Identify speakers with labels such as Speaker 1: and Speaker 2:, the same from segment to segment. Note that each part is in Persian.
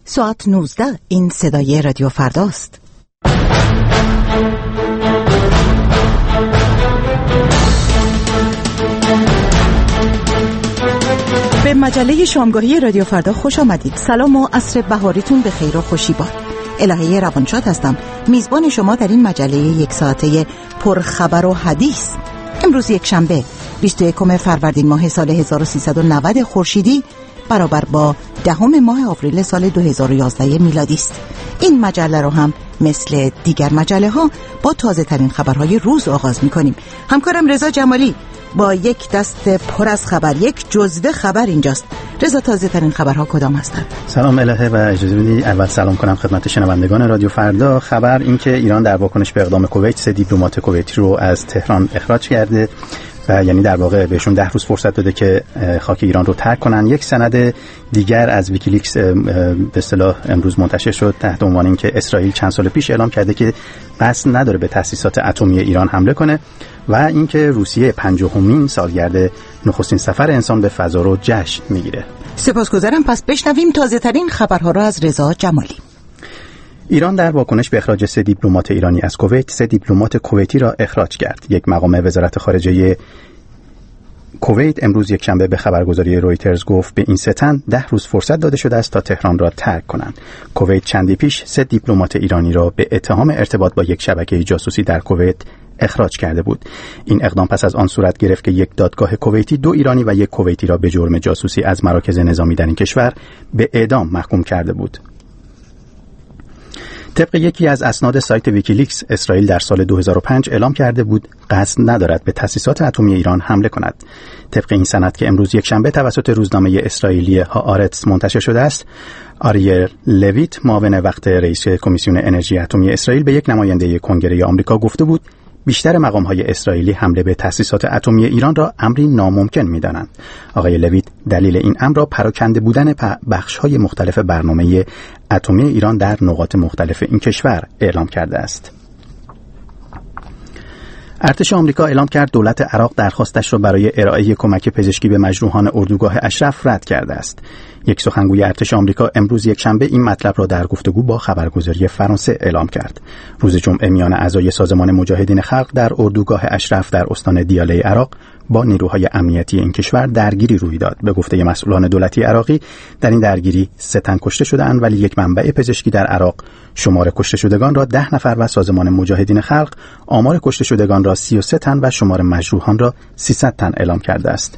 Speaker 1: ساعت 19 این صدای رادیو فرداست. به مجله شامگاهی رادیو فردا خوش آمدید. سلام و عصر بهاریتون به خیر و خوشی باد. الهه روانشاد هستم، میزبان شما در این مجله یک ساعته پرخبر و حدیث. امروز یک شنبه 21 فروردین ماه سال 1390 خورشیدی برابر با 10 ماه آوریل سال 2011 میلادی است. این مجله رو هم مثل دیگر مجله ها با تازه ترین خبرهای روز آغاز می کنیم. همکارم رضا جمالی با یک دست پر از خبر، یک جزوه خبر اینجاست. رضا، تازه ترین خبرها کدام هستند؟
Speaker 2: سلام الهه و اجازه بدید اول سلام کنم خدمت شنوندگان رادیو فردا. خبر این که ایران در واکنش به اقدام کویت 3 دیپلمات کویتی رو از تهران اخراج کرده و یعنی در واقع بهشون 10 روز فرصت داده که خاک ایران رو ترک کنن. یک سند دیگر از ویکیلیکس به اصطلاح امروز منتشر شد تحت عنوان اینکه اسرائیل چند سال پیش اعلام کرده که قصد نداره به تأسیسات اتمی ایران حمله کنه و اینکه روسیه 50مین سالگرد نخستین سفر انسان به فضا رو جشن میگیره.
Speaker 1: سپاسگزارم. پس بشنویم تازه ترین خبرها را از رضا جمالی.
Speaker 2: ایران در واکنش به اخراج 3 دیپلمات ایرانی از کویت 3 دیپلمات کویتی را اخراج کرد. یک مقام وزارت خارجه کویت امروز یک شنبه به خبرگزاری رویترز گفت به این 3 تن 10 روز فرصت داده شده است تا تهران را ترک کنند. کویت چندی پیش 3 دیپلمات ایرانی را به اتهام ارتباط با یک شبکه جاسوسی در کویت اخراج کرده بود. این اقدام پس از آن صورت گرفت که یک دادگاه کویتی 2 ایرانی و 1 کویتی را به جرم جاسوسی از مراکز نظامی در این کشور به اعدام محکوم کرده بود. طبق یکی از اسناد سایت ویکیلیکس، اسرائیل در سال 2005 اعلام کرده بود قصد ندارد به تأسیسات اتمی ایران حمله کند. طبق این سند که امروز یک شنبه توسط روزنامه اسرائیلی هآرتس منتشر شده است، آریل لویت، معاون وقت رئیس کمیسیون انرژی اتمی اسرائیل، به یک نماینده کنگره آمریکا گفته بود بیشتر مقام‌های اسرائیلی حمله به تأسیسات اتمی ایران را امری ناممکن می‌دانند. آقای لویت دلیل این امر را پراکنده بودن بخش‌های مختلف برنامه اتمی ایران در نقاط مختلف این کشور اعلام کرده است. ارتش آمریکا اعلام کرد دولت عراق درخواستش را برای ارائه کمک پزشکی به مجروحان اردوگاه اشرف رد کرده است. یک سخنگوی ارتش آمریکا امروز یک شنبه این مطلب را در گفتگو با خبرگزاری فرانسه اعلام کرد. روز جمعه میان اعضای سازمان مجاهدین خلق در اردوگاه اشرف در استان دیاله عراق با نیروهای امنیتی این کشور درگیری روی داد. به گفته مسئولان دولتی عراقی در این درگیری 3 تن کشته شدند، ولی یک منبع پزشکی در عراق شمار کشته شدگان را 10 نفر و سازمان مجاهدین خلق آمار کشته شدگان را 33 تن و شمار مجروحان را 300 تن اعلام کرده است.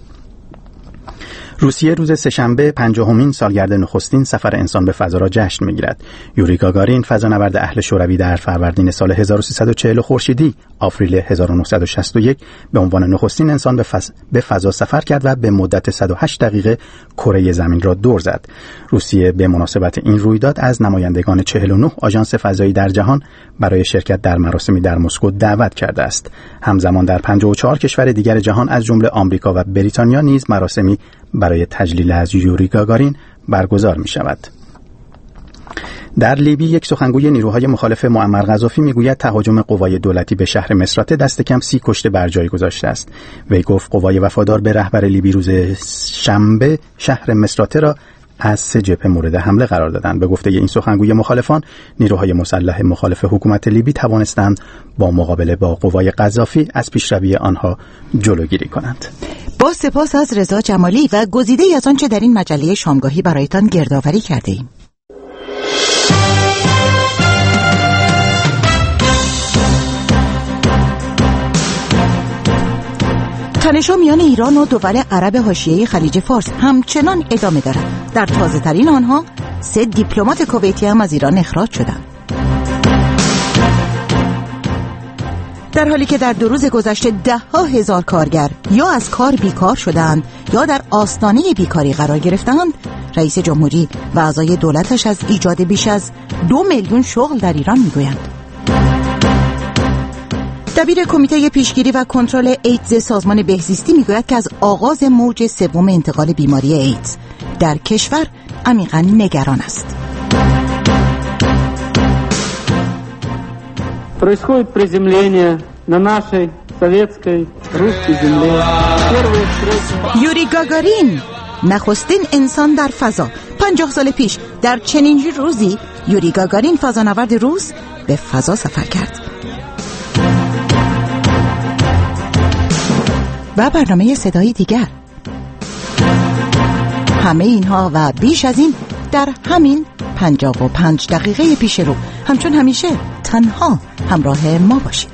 Speaker 2: روسیه روز سه‌شنبه 50مین سالگرد نخستین سفر انسان به فضا را جشن می‌گیرد. یوری گاگارین، فضانورد اهل شوروی، در فروردین سال 1340 خورشیدی آوریل 1961 به عنوان نخستین انسان به فضا سفر کرد و به مدت 108 دقیقه کره زمین را دور زد. روسیه به مناسبت این رویداد از نمایندگان 49 آژانس فضایی در جهان برای شرکت در مراسمی در مسکو دعوت کرده است. همزمان در 54 کشور دیگر جهان از جمله آمریکا و بریتانیا نیز مراسمی برای تجلیل از یوری گاگارین برگزار می شود. در لیبی یک سخنگوی نیروهای مخالف معمر قذافی میگوید تهاجم قوای دولتی به شهر مصراته دست کم 30 کشته بر جای گذاشته است. وی گفت قوای وفادار به رهبر لیبی روز شنبه شهر مصراته را از 3 جبهه مورد حمله قرار دادند. به گفته این سخنگوی مخالفان، نیروهای مسلح مخالف حکومت لیبی توانستند با مقابله با قوای قذافی از پیشروی آنها جلوگیری کنند.
Speaker 1: با سپاس از رضا جمالی و گزیده‌ای از آنچه در این مجله شامگاهی برایتان گردآوری کرده‌ایم. تنش‌ها میان ایران و دول عرب حاشیه خلیج فارس همچنان ادامه دارد. در تازه ترین آنها 3 دیپلمات کویتی هم از ایران اخراج شدند. در حالی که در 2 روز گذشته 10,000 کارگر یا از کار بیکار شدند یا در آستانه بیکاری قرار گرفتند، رئیس جمهوری و اعضای دولتش از ایجاد بیش از 2 میلیون شغل در ایران میگویند. دبیر کمیته پیشگیری و کنترل ایدز سازمان بهزیستی میگوید که از آغاز موج 3 انتقال بیماری ایدز در کشور عمیقاً نگران است.
Speaker 3: Происходит приземление на нашей советской русской земле.
Speaker 1: یوری گاگارین، نخستین انسان در فضا. 50 سال پیش در چنین روزی یوری گاگارین فضانورد روس به فضا سفر کرد. و برنامه صدایی دیگر. همه اینها و بیش از این در همین 55 دقیقه پیش رو. همچون همیشه تنها همراه ما باشید.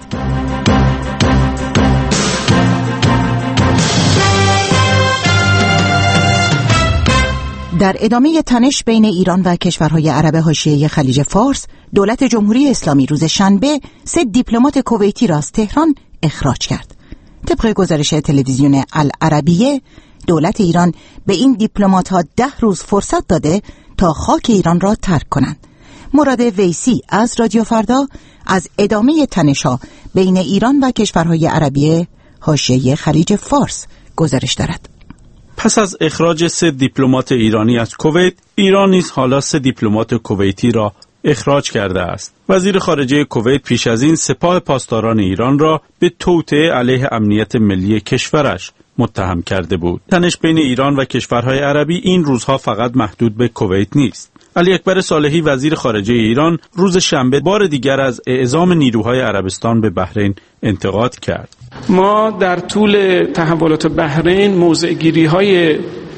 Speaker 1: در ادامه تنش بین ایران و کشورهای عرب حاشیه خلیج فارس، دولت جمهوری اسلامی روز شنبه 3 دیپلمات کویتی را از تهران اخراج کرد. طبق گزارش تلویزیون العربیه، دولت ایران به این دیپلمات‌ها 10 روز فرصت داده تا خاک ایران را ترک کنند. مراد ویسی از رادیو فردا از ادامه تنش‌ها بین ایران و کشورهای عربی حاشیه خلیج فارس گزارش دارد.
Speaker 4: پس از اخراج 3 دیپلمات ایرانی از کویت، ایران نیز حالا 3 دیپلمات کویتی را اخراج کرده است. وزیر خارجه کویت پیش از این سپاه پاسداران ایران را به توطئه علیه امنیت ملی کشورش متهم کرده بود. تنش بین ایران و کشورهای عربی این روزها فقط محدود به کویت نیست. علی اکبر صالحی وزیر خارجه ایران روز شنبه بار دیگر از اعزام نیروهای عربستان به بحرین انتقاد کرد.
Speaker 5: ما در طول تحولات بحرین موضع‌گیری‌های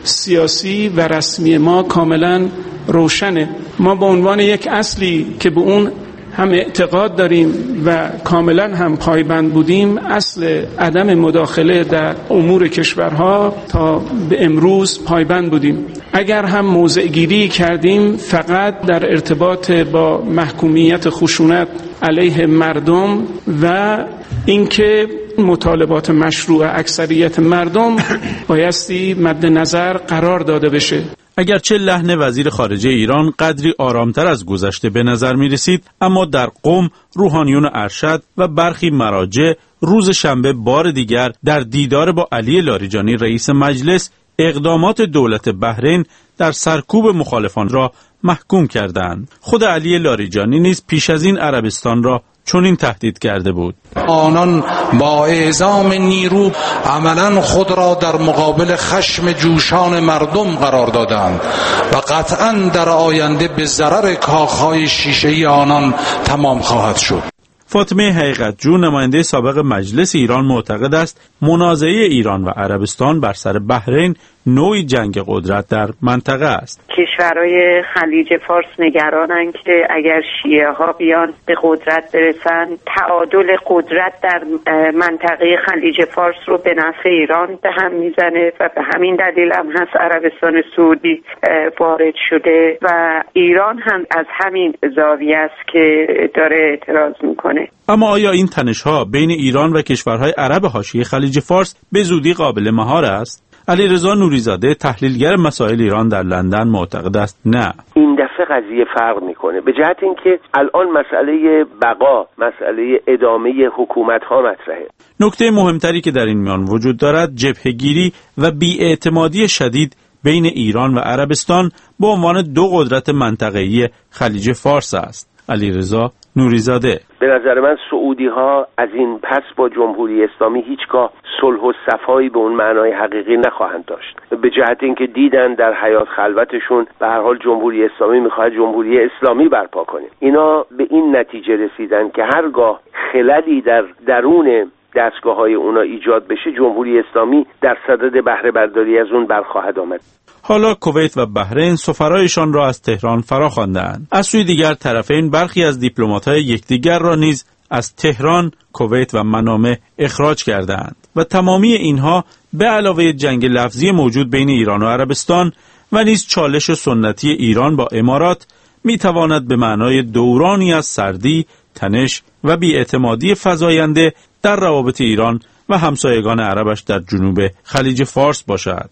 Speaker 5: سیاسی و رسمی ما کاملا روشنه. ما به عنوان یک اصلی که به اون هم اعتقاد داریم و کاملا هم پایبند بودیم، اصل عدم مداخله در امور کشورها تا به امروز پایبند بودیم. اگر هم موضع گیری کردیم فقط در ارتباط با محکومیت خشونت علیه مردم و اینکه مطالبات مشروع اکثریت مردم بایستی مد نظر قرار داده بشه.
Speaker 4: اگرچه لحن وزیر خارجه ایران قدری آرامتر از گذشته به نظر می رسید، اما در قم روحانیون ارشد و برخی مراجع روز شنبه بار دیگر در دیدار با علی لاریجانی رئیس مجلس اقدامات دولت بحرین در سرکوب مخالفان را محکوم کردند. خود علی لاریجانی نیز پیش از این عربستان را چنین تهدید کرده بود.
Speaker 6: آنان با اعزام نیرو عملاً خود را در مقابل خشم جوشان مردم قرار دادند و قطعاً در آینده به ضرر کاخهای شیشه‌ای آنان تمام خواهد شد.
Speaker 4: فاطمه حقیقت‌جو نماینده سابق مجلس ایران معتقد است منازعه ایران و عربستان بر سر بحرین نوعی جنگ قدرت در منطقه است.
Speaker 7: کشورهای خلیج فارس نگرانند که اگر شیعه ها بیان به قدرت برسن، تعادل قدرت در منطقه خلیج فارس رو به نفع ایران به هم میزنه و به همین دلیل هم هست عربستان سعودی وارد شده و ایران هم از همین زاویه است که داره اعتراض میکنه.
Speaker 4: اما آیا این تنش‌ها بین ایران و کشورهای عرب حاشیه خلیج فارس به زودی قابل مهار است؟ علیرضا نوریزاده تحلیلگر مسائل ایران در لندن معتقد است نه.
Speaker 8: این دفعه قضیه فرق میکنه به جهت اینکه الان مسئله بقا، مسئله ادامه حکومت‌ها مطرحه.
Speaker 4: نکته مهمتری که در این میان وجود دارد جبهه‌گیری و بی‌اعتمادی شدید بین ایران و عربستان به عنوان 2 قدرت منطقه‌ای خلیج فارس است. علیرضا نوریزاده:
Speaker 8: به نظر من سعودی ها از این پس با جمهوری اسلامی هیچگاه صلح و صفایی به اون معنای حقیقی نخواهند داشت، به جهت اینکه دیدن در حیات خلوتشون به هر حال جمهوری اسلامی میخواد جمهوری اسلامی برپا کنه. اینا به این نتیجه رسیدن که هرگاه خللی در درون دستگاه‌های اونا ایجاد بشه، جمهوری اسلامی در صدد بهره برداری از اون برخواهد آمد.
Speaker 4: حالا کویت و بحرین سفرایشان را از تهران فراخواندند. از سوی دیگر طرفین برخی از دیپلمات‌های یکدیگر را نیز از تهران، کویت و منامه اخراج کردند و تمامی اینها به علاوه جنگ لفظی موجود بین ایران و عربستان و نیز چالش سنتی ایران با امارات میتواند به معنای دورانی از سردی، تنش و بی‌اعتمادی فزاینده در روابط ایران و همسایگان عربش در جنوب خلیج فارس باشد.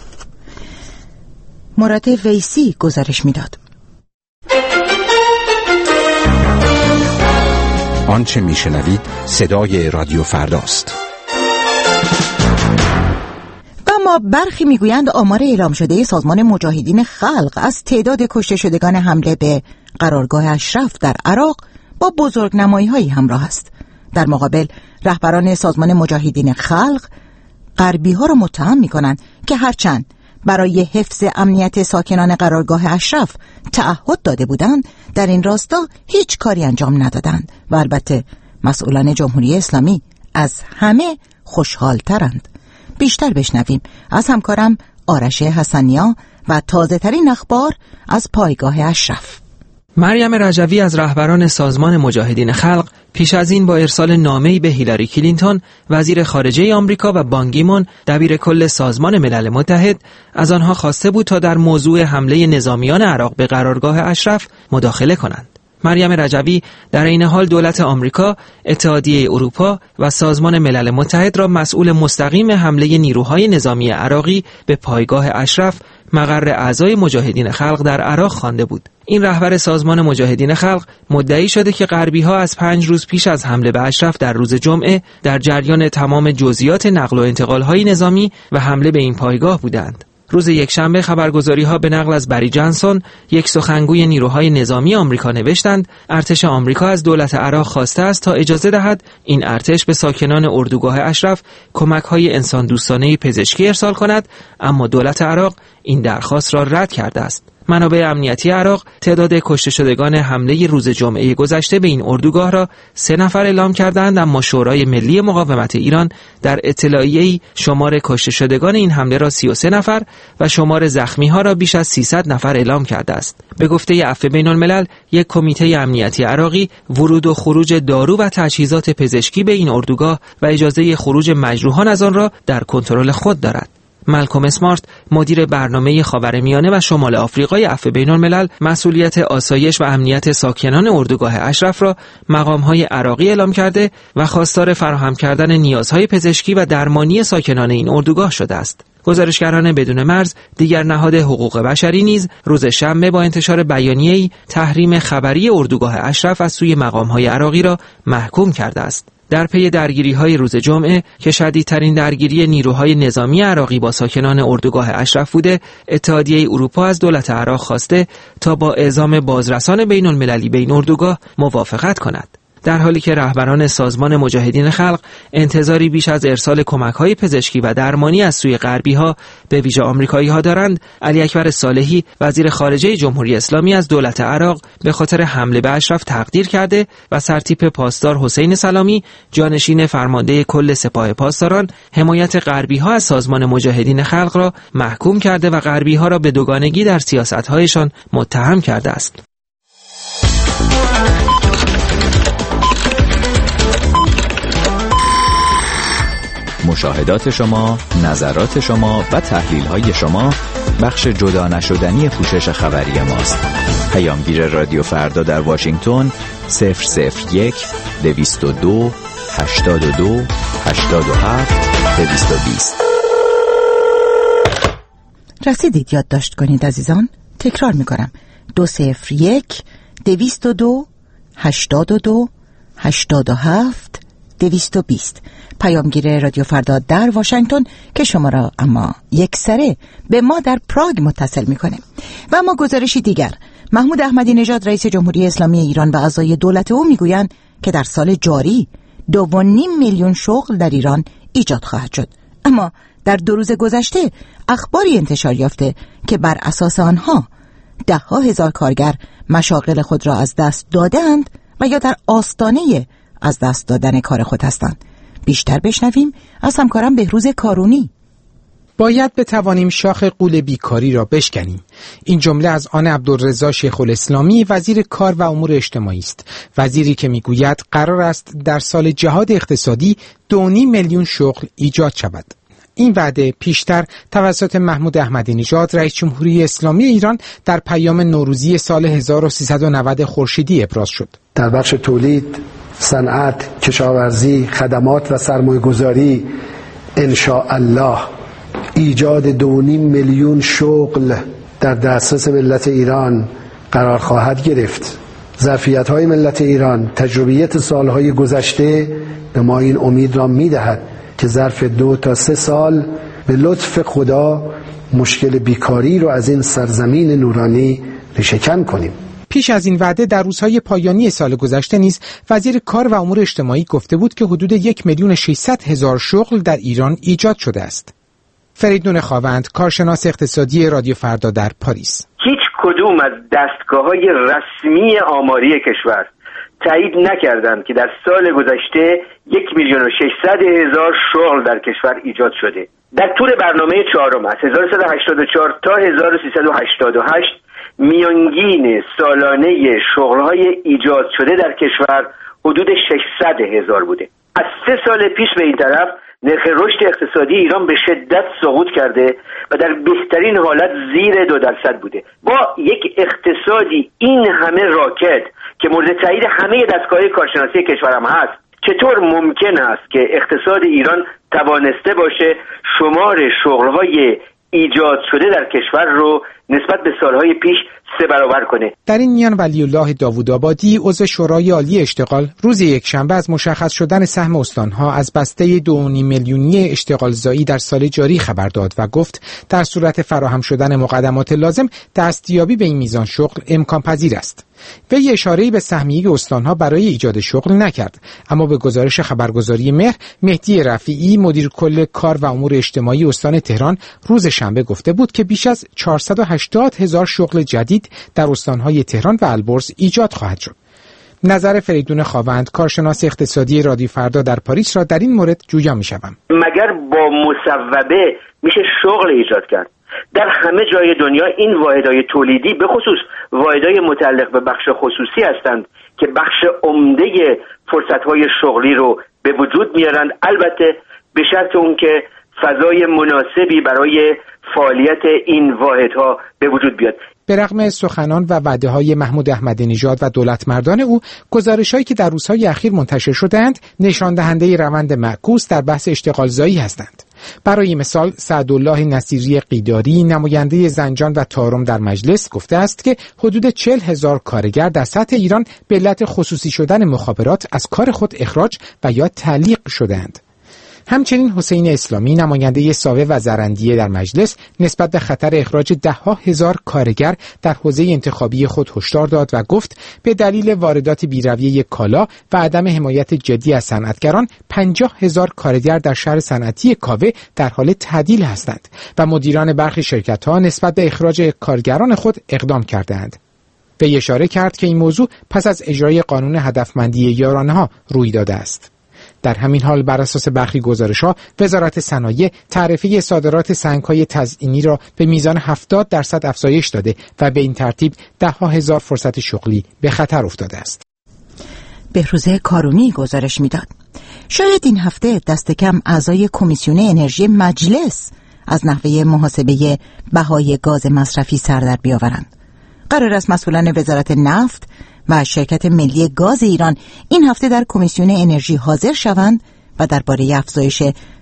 Speaker 1: مراد ویسی گزارش میداد.
Speaker 9: آنچه میشنوید صدای رادیو فرداست.
Speaker 1: اما برخی میگویند آمار اعلام شده سازمان مجاهدین خلق از تعداد کشته شدگان حمله به قرارگاه اشرف در عراق با بزرگنمایی‌هایی همراه است. در مقابل رهبران سازمان مجاهدین خلق غربی‌ها را متهم می‌کنند که هرچند برای حفظ امنیت ساکنان قرارگاه اشرف تعهد داده بودند، در این راستا هیچ کاری انجام ندادند و البته مسئولان جمهوری اسلامی از همه خوشحال‌ترند. بیشتر بشنویم از همکارم آرش حسنیا و تازه ترین اخبار از پایگاه اشرف.
Speaker 10: مریم رجوی از رهبران سازمان مجاهدین خلق پیش از این با ارسال نامه‌ای به هیلاری کلینتون وزیر خارجه آمریکا و بان کی مون دبیر کل سازمان ملل متحد از آنها خواسته بود تا در موضوع حمله نظامیان عراق به قرارگاه اشرف مداخله کنند. مریم رجوی در این حال دولت آمریکا، اتحادیه اروپا و سازمان ملل متحد را مسئول مستقیم حمله نیروهای نظامی عراقی به پایگاه اشرف مقر اعضای مجاهدین خلق در عراق خوانده بود. این رهبر سازمان مجاهدین خلق مدعی شده که غربی‌ها از 5 روز پیش از حمله به اشرف در روز جمعه در جریان تمام جزئیات نقل و انتقال‌های نظامی و حمله به این پایگاه بودند. روز یکشنبه خبرگزاری‌ها به نقل از بری جانسون، یک سخنگوی نیروهای نظامی آمریکا نوشتند ارتش آمریکا از دولت عراق خواسته است تا اجازه دهد این ارتش به ساکنان اردوگاه اشرف کمک‌های انسان دوستانه پزشکی ارسال کند، اما دولت عراق این درخواست را رد کرده است. منابع امنیتی عراق تعداد کشته شدگان حمله روز جمعه گذشته به این اردوگاه را 3 نفر اعلام کردند، اما شورای ملی مقاومت ایران در اطلاعیه‌ای شمار کشته شدگان این حمله را 33 نفر و شمار زخمی‌ها را بیش از 300 نفر اعلام کرده است. به گفته عفو بین‌الملل، یک کمیته امنیتی عراقی ورود و خروج دارو و تجهیزات پزشکی به این اردوگاه و اجازه خروج مجروحان از آن را در کنترل خود دارد. مالکوم اسمارت، مدیر برنامه خاورمیانه و شمال آفریقای عفو بین‌الملل، مسئولیت آسایش و امنیت ساکنان اردوگاه اشرف را مقام‌های عراقی اعلام کرده و خواستار فراهم کردن نیازهای پزشکی و درمانی ساکنان این اردوگاه شده است. گزارشگران بدون مرز، دیگر نهاد حقوق بشری نیز روز شنبه با انتشار بیانیه‌ای تحریم خبری اردوگاه اشرف از سوی مقام‌های عراقی را محکوم کرده است. در پی درگیری‌های روز جمعه که شدیدترین درگیری نیروهای نظامی عراقی با ساکنان اردوگاه اشرف بوده، اتحادیه اروپا از دولت عراق خواسته تا با اعزام بازرسان بین‌المللی به این اردوگاه موافقت کند. در حالی که رهبران سازمان مجاهدین خلق انتظاری بیش از ارسال کمک‌های پزشکی و درمانی از سوی غربی‌ها به ویژه آمریکایی‌ها دارند، علی اکبر صالحی وزیر خارجه جمهوری اسلامی از دولت عراق به خاطر حمله به اشرف تقدیر کرده و سرتیپ پاسدار حسین سلامی، جانشین فرمانده کل سپاه پاسداران، حمایت غربی‌ها از سازمان مجاهدین خلق را محکوم کرده و غربی‌ها را به دوگانگی در سیاست‌هایشان متهم کرده است.
Speaker 11: مشاهدات شما، نظرات شما و تحلیل‌های شما بخش جدا نشدنی پوشش خبری ماست. پیامگیر رادیو فردا در واشنگتن 001 202 82 87 220.
Speaker 1: رسیدید یادداشت کنید عزیزان. تکرار می‌کنم 201 202 82 87 220. پیامگیر رادیو فردا در واشنگتن که شما را اما یک سره به ما در پراگ متصل میکنه. و اما گزارشی دیگر، محمود احمدی نژاد رئیس جمهوری اسلامی ایران و اعضای دولت او میگویند که در سال جاری 2.5 میلیون شغل در ایران ایجاد خواهد شد. اما در 2 روز گذشته اخباری انتشار یافته که بر اساس آنها 10,000 کارگر مشاغل خود را از دست دادند و یا در آستانه از دست دادن کار خود هستند. بیشتر بشنویم از همکارم بهروز کارونی.
Speaker 12: باید بتوانیم شاخ غول بیکاری را بشکنیم. این جمله از آن عبدالرضا شیخ الاسلامی وزیر کار و امور اجتماعی است. وزیری که میگوید قرار است در سال جهاد اقتصادی 2.5 میلیون شغل ایجاد شود. این وعده پیشتر توسط محمود احمدی نژاد رئیس جمهوری اسلامی ایران در پیام نوروزی سال 1390 خورشیدی ابراز شد.
Speaker 13: در بخش تولید، صنعت، کشاورزی، خدمات و سرمایه‌گذاری انشاءالله ایجاد 2.5 میلیون شغل در دسترس ملت ایران قرار خواهد گرفت. ظرفیت‌های ملت ایران، تجربیات سالهای گذشته به ما این امید را می‌دهد که ظرف 2 تا 3 سال به لطف خدا مشکل بیکاری رو از این سرزمین نورانی ریشه‌کن کنیم.
Speaker 12: پیش از این وعده در روزهای پایانی سال گذشته نیز وزیر کار و امور اجتماعی گفته بود که حدود 1,600,000 شغل در ایران ایجاد شده است. فریدون خاوند، کارشناس اقتصادی رادیو فردا در پاریس:
Speaker 8: هیچ کدوم از دستگاه‌های رسمی آماری کشور تایید نکردند که در سال گذشته 1,600,000 شغل در کشور ایجاد شده. در طول برنامه چهارم از 1384 تا 1388 میانگین سالانه شغل‌های ایجاد شده در کشور حدود 600,000 بوده. از 3 سال پیش به این طرف نرخ رشد اقتصادی ایران به شدت سقوط کرده و در بهترین حالت زیر 2% بوده. با یک اقتصادی این همه راکد که مورد تایید همه دستگاه کارشناسی کشورم هست، چطور ممکن است که اقتصاد ایران توانسته باشه شمار شغل‌های ایجاد شده در کشور رو نسبت به سالهای پیش 3 برابر کنه؟
Speaker 12: در این میان ولی الله داوودآبادی، عضو شورای عالی اشتغال، روز یکشنبه از مشخص شدن سهم استانها از بسته 2.5 میلیونی اشتغال زایی در سال جاری خبر داد و گفت در صورت فراهم شدن مقدمات لازم دستیابی به این میزان شغل امکان پذیر است. وی اشاره‌ای به سهمیه استانها برای ایجاد شغل نکرد، اما به گزارش خبرگزاری مهر، مهدی رفیعی، مدیر کل کار و امور اجتماعی استان تهران، روز شنبه گفته بود که بیش از 480,000 شغل جدید در استانهای تهران و البرز ایجاد خواهد شد. نظر فریدون خاوند، کارشناس اقتصادی رادیو فردا در پاریس را در این مورد جویا می‌شوم.
Speaker 8: مگر با مصوبه میشه شغل ایجاد کرد؟ در همه جای دنیا این واحدهای تولیدی به خصوص واحدهای متعلق به بخش خصوصی هستند که بخش عمده فرصت‌های شغلی رو به وجود میارند، البته به شرط اون که فضای مناسبی برای فعالیت این واحدها به وجود بیاد.
Speaker 12: به رغم سخنان و وعده‌های محمود احمدی نژاد و دولتمردان او، گزارش‌هایی که در روزهای اخیر منتشر شده‌اند نشان دهنده روند معکوس در بحث اشتغال زایی هستند. برای مثال سعدالله نصیری قیداری، نماینده زنجان و طارم در مجلس، گفته است که حدود 40,000 کارگر در سطح ایران به علت خصوصی شدن مخابرات از کار خود اخراج و یا تعلیق شدند. همچنین حسین اسلامی، نماینده ساوه و زرندیه در مجلس، نسبت به خطر اخراج 10,000 کارگر در حوزه انتخابی خود هشدار داد و گفت به دلیل واردات بی‌رویه کالا و عدم حمایت جدی از صنعتگران 50,000 کارگر در شهر صنعتی کاوه در حال تعدیل هستند و مدیران برخی شرکت‌ها نسبت به اخراج کارگران خود اقدام کردند. به اشاره کرد که این موضوع پس از اجرای قانون هدفمندی یارانه‌ها روی داده است. در همین حال بر اساس برخی گزارش‌ها، وزارت صنایع تعرفه صادرات سنگ‌های تزئینی را به میزان 70% افزایش داده و به این ترتیب 10,000 فرصت شغلی به خطر افتاده است.
Speaker 1: بهروز کارونی گزارش می‌داد. شاید این هفته دست کم اعضای کمیسیون انرژی مجلس از نحوه محاسبه بهای گاز مصرفی سر در بیاورند. قرار است مسئولان وزارت نفت و شرکت ملی گاز ایران این هفته در کمیسیون انرژی حاضر شوند و درباره افزایش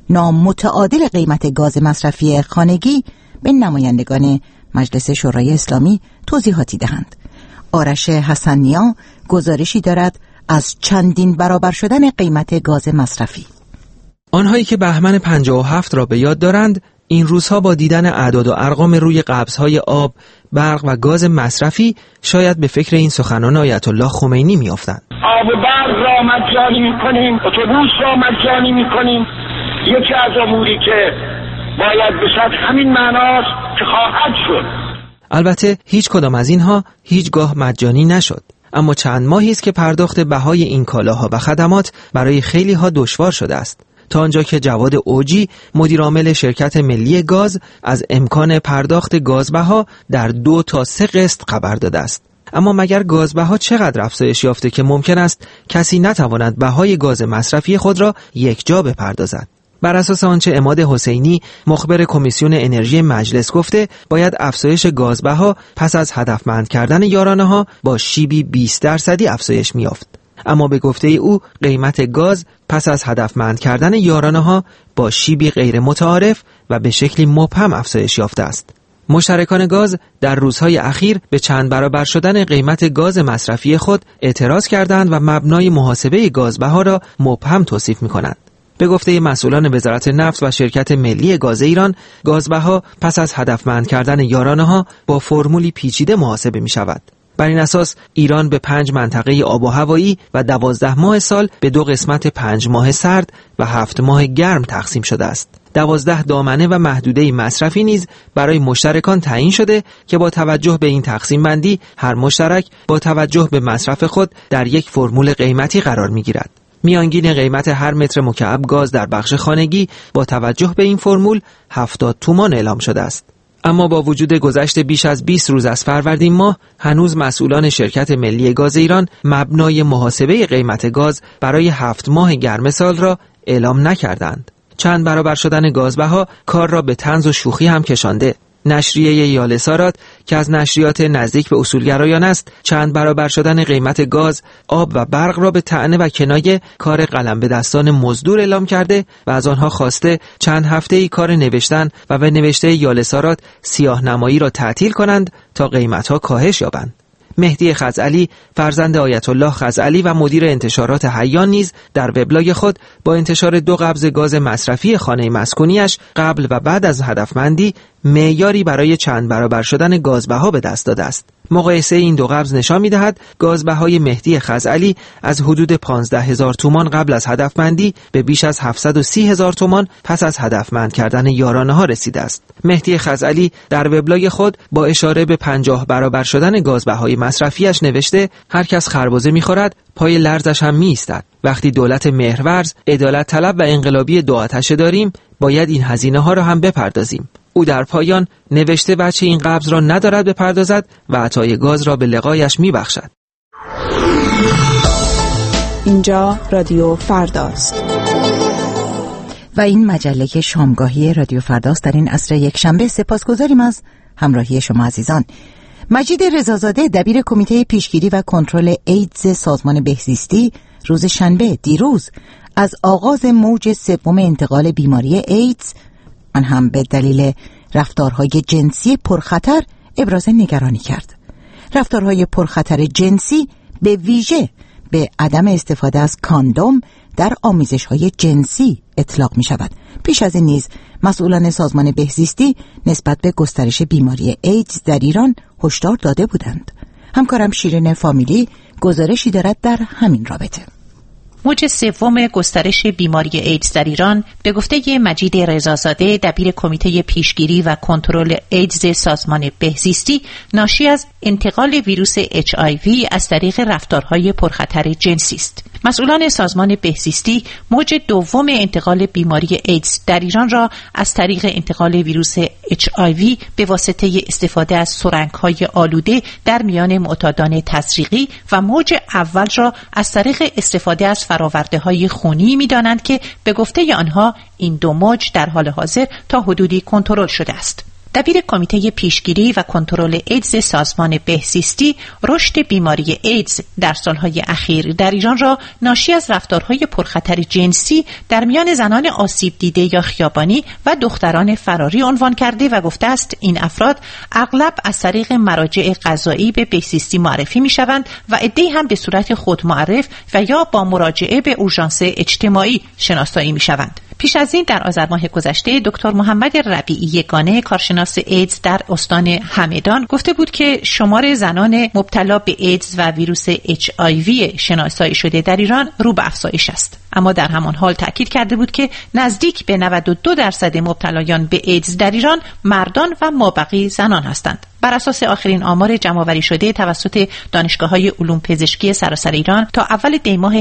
Speaker 1: نامتعادل قیمت گاز مصرفی خانگی به نمایندگان مجلس شورای اسلامی توضیحاتی دهند. آرش حسن‌نیا گزارشی دارد از چندین برابر شدن قیمت گاز مصرفی.
Speaker 10: آنهایی که بهمن 57 را به یاد دارند، این روزها با دیدن اعداد و ارقام روی قبض‌های آب، برق و گاز مصرفی شاید به فکر این سخنان آیت الله خمینی میافتند.
Speaker 14: آب و برق را مجانی می‌کنیم، اتوبوس را مجانی می‌کنیم. یکی از اموری که باید بشد همین معناست که خواهد شد.
Speaker 10: البته هیچ کدام از اینها هیچگاه مجانی نشد، اما چند ماهی است که پرداخت بهای این کالاها و خدمات برای خیلی ها دشوار شده است، تا آنجا که جواد اوجی، مدیرعامل شرکت ملی گاز، از امکان پرداخت گازبها در 2 تا 3 قسط خبر داده است. اما مگر گازبها چقدر افزایش یافته که ممکن است کسی نتواند بهای گاز مصرفی خود را یک جا بپردازد؟ بر اساس آنچه عماد حسینی، مخبر کمیسیون انرژی مجلس گفته، باید افزایش گازبها پس از هدفمند کردن یارانه‌ها با شیبی 20% افزایش می‌یافت. اما به گفته او قیمت گاز پس از هدفمند کردن یارانه‌ها با شیبی غیر متعارف و به شکلی مبهم افزایش یافته است. مشترکان گاز در روزهای اخیر به چند برابر شدن قیمت گاز مصرفی خود اعتراض کردند و مبنای محاسبه گازبها را مبهم توصیف می‌کنند. به گفته مسئولان وزارت نفت و شرکت ملی گاز ایران، گازبها پس از هدفمند کردن یارانه‌ها با فرمولی پیچیده محاسبه می‌شود. بر این اساس ایران به 5 منطقه آب و هوایی و 12 ماه سال به 2 قسمت 5 ماه سرد و 7 ماه گرم تقسیم شده است. 12 دامنه و محدوده مصرفی نیز برای مشترکان تعیین شده که با توجه به این تقسیم بندی هر مشترک با توجه به مصرف خود در یک فرمول قیمتی قرار می‌گیرد. میانگین قیمت هر متر مکعب گاز در بخش خانگی با توجه به این فرمول 70 تومان اعلام شده است. اما با وجود گذشت بیش از 20 روز از فروردین ماه، هنوز مسئولان شرکت ملی گاز ایران مبنای محاسبه قیمت گاز برای 7 ماه گرم سال را اعلام نکردند. چند برابر شدن گازبها کار را به طنز و شوخی هم کشانده. نشریه یالسارات که از نشریات نزدیک به اصولگرایان است، چند برابر شدن قیمت گاز، آب و برق را به طعنه و کنایه کار قلم به دستان مزدور اعلام کرده و از آنها خواسته چند هفته‌ای کار نوشتن و به نوشته یالسارات سیاه‌نمایی را تعطیل کنند تا قیمت‌ها کاهش یابند. مهدی خزعلی فرزند آیت الله خزعلی و مدیر انتشارات حیان نیز در وبلاگ خود با انتشار 2 قبض گاز مصرفی خانه مسکونیش قبل و بعد از هدفمندی معیاری برای چند برابر شدن گازبها به دست داده است. مقایسه این 2 قبض نشان می‌دهد گازبهای مهدی خزعلی از حدود 15,000 تومان قبل از هدفمندی به بیش از 730,000 تومان پس از هدفمند کردن یارانه‌ها رسیده است. مهدی خزعلی در وبلاگ خود با اشاره به 50 برابر شدن گازبهای مصرفیش نوشته هر کس خربزه می‌خورد پای لرزش هم می‌ایستد. وقتی دولت مهرورز، عدالت طلب و انقلابی 2 آتشه داریم، باید این هزینه‌ها را هم بپردازیم. او در پایان نوشته بچه این قبض را ندارد بپردازد و عطای گاز را به لقایش میبخشد.
Speaker 15: اینجا رادیو فرداست
Speaker 1: و این مجله شامگاهی رادیو فرداست. در این عصر یکشنبه سپاسگزاریم از همراهی شما عزیزان. مجید رضازاده دبیر کمیته پیشگیری و کنترل ایدز سازمان بهزیستی روز شنبه دیروز از آغاز موج 3 انتقال بیماری ایدز، آن هم به دلیل رفتارهای جنسی پرخطر، ابراز نگرانی کرد. رفتارهای پرخطر جنسی به ویژه به عدم استفاده از کاندوم در آمیزش‌های جنسی اطلاق می شود. پیش از این نیز مسئولان سازمان بهزیستی نسبت به گسترش بیماری ایدز در ایران هشدار داده بودند. همکارم شیرین فامیلی گزارشی دارد در همین رابطه.
Speaker 16: موج 3 گسترش بیماری ایدز در ایران به گفته مجید رضازاده دبیر کمیته پیشگیری و کنترل ایدز سازمان بهزیستی ناشی از انتقال ویروس HIV از طریق رفتارهای پرخطر جنسی است. مسئولان سازمان بهزیستی موج 2 انتقال بیماری ایدز در ایران را از طریق انتقال ویروس HIV به واسطه استفاده از سرنگ‌های آلوده در میان معتادان تزریقی و موج اول را از طریق استفاده از فرآورده‌های خونی می‌دانند که به گفته آنها این 2 موج در حال حاضر تا حدودی کنترل شده است. دبیر کمیته پیشگیری و کنترل ایدز سازمان بهزیستی رشد بیماری ایدز در سالهای اخیر در ایران را ناشی از رفتارهای پرخطر جنسی در میان زنان آسیب دیده یا خیابانی و دختران فراری عنوان کرده و گفته است این افراد اغلب از طریق مراجع قضایی به بهزیستی معرفی می‌شوند و عده‌ای هم به صورت خود معرف و یا با مراجعه به اورژانس اجتماعی شناسایی می‌شوند. پیش از این در آذر ماه گذشته دکتر محمد ربیعی یگانه کارشناس ایدز در استان همدان گفته بود که شمار زنان مبتلا به ایدز و ویروس HIV شناسایی شده در ایران رو به افزایش است. اما در همان حال تاکید کرده بود که نزدیک به 92% مبتلایان به ایدز در ایران مردان و مابقی زنان هستند. بر اساس آخرین آمار جمع‌آوری شده توسط دانشگاه‌های علوم پزشکی سراسر ایران تا اول دی ماه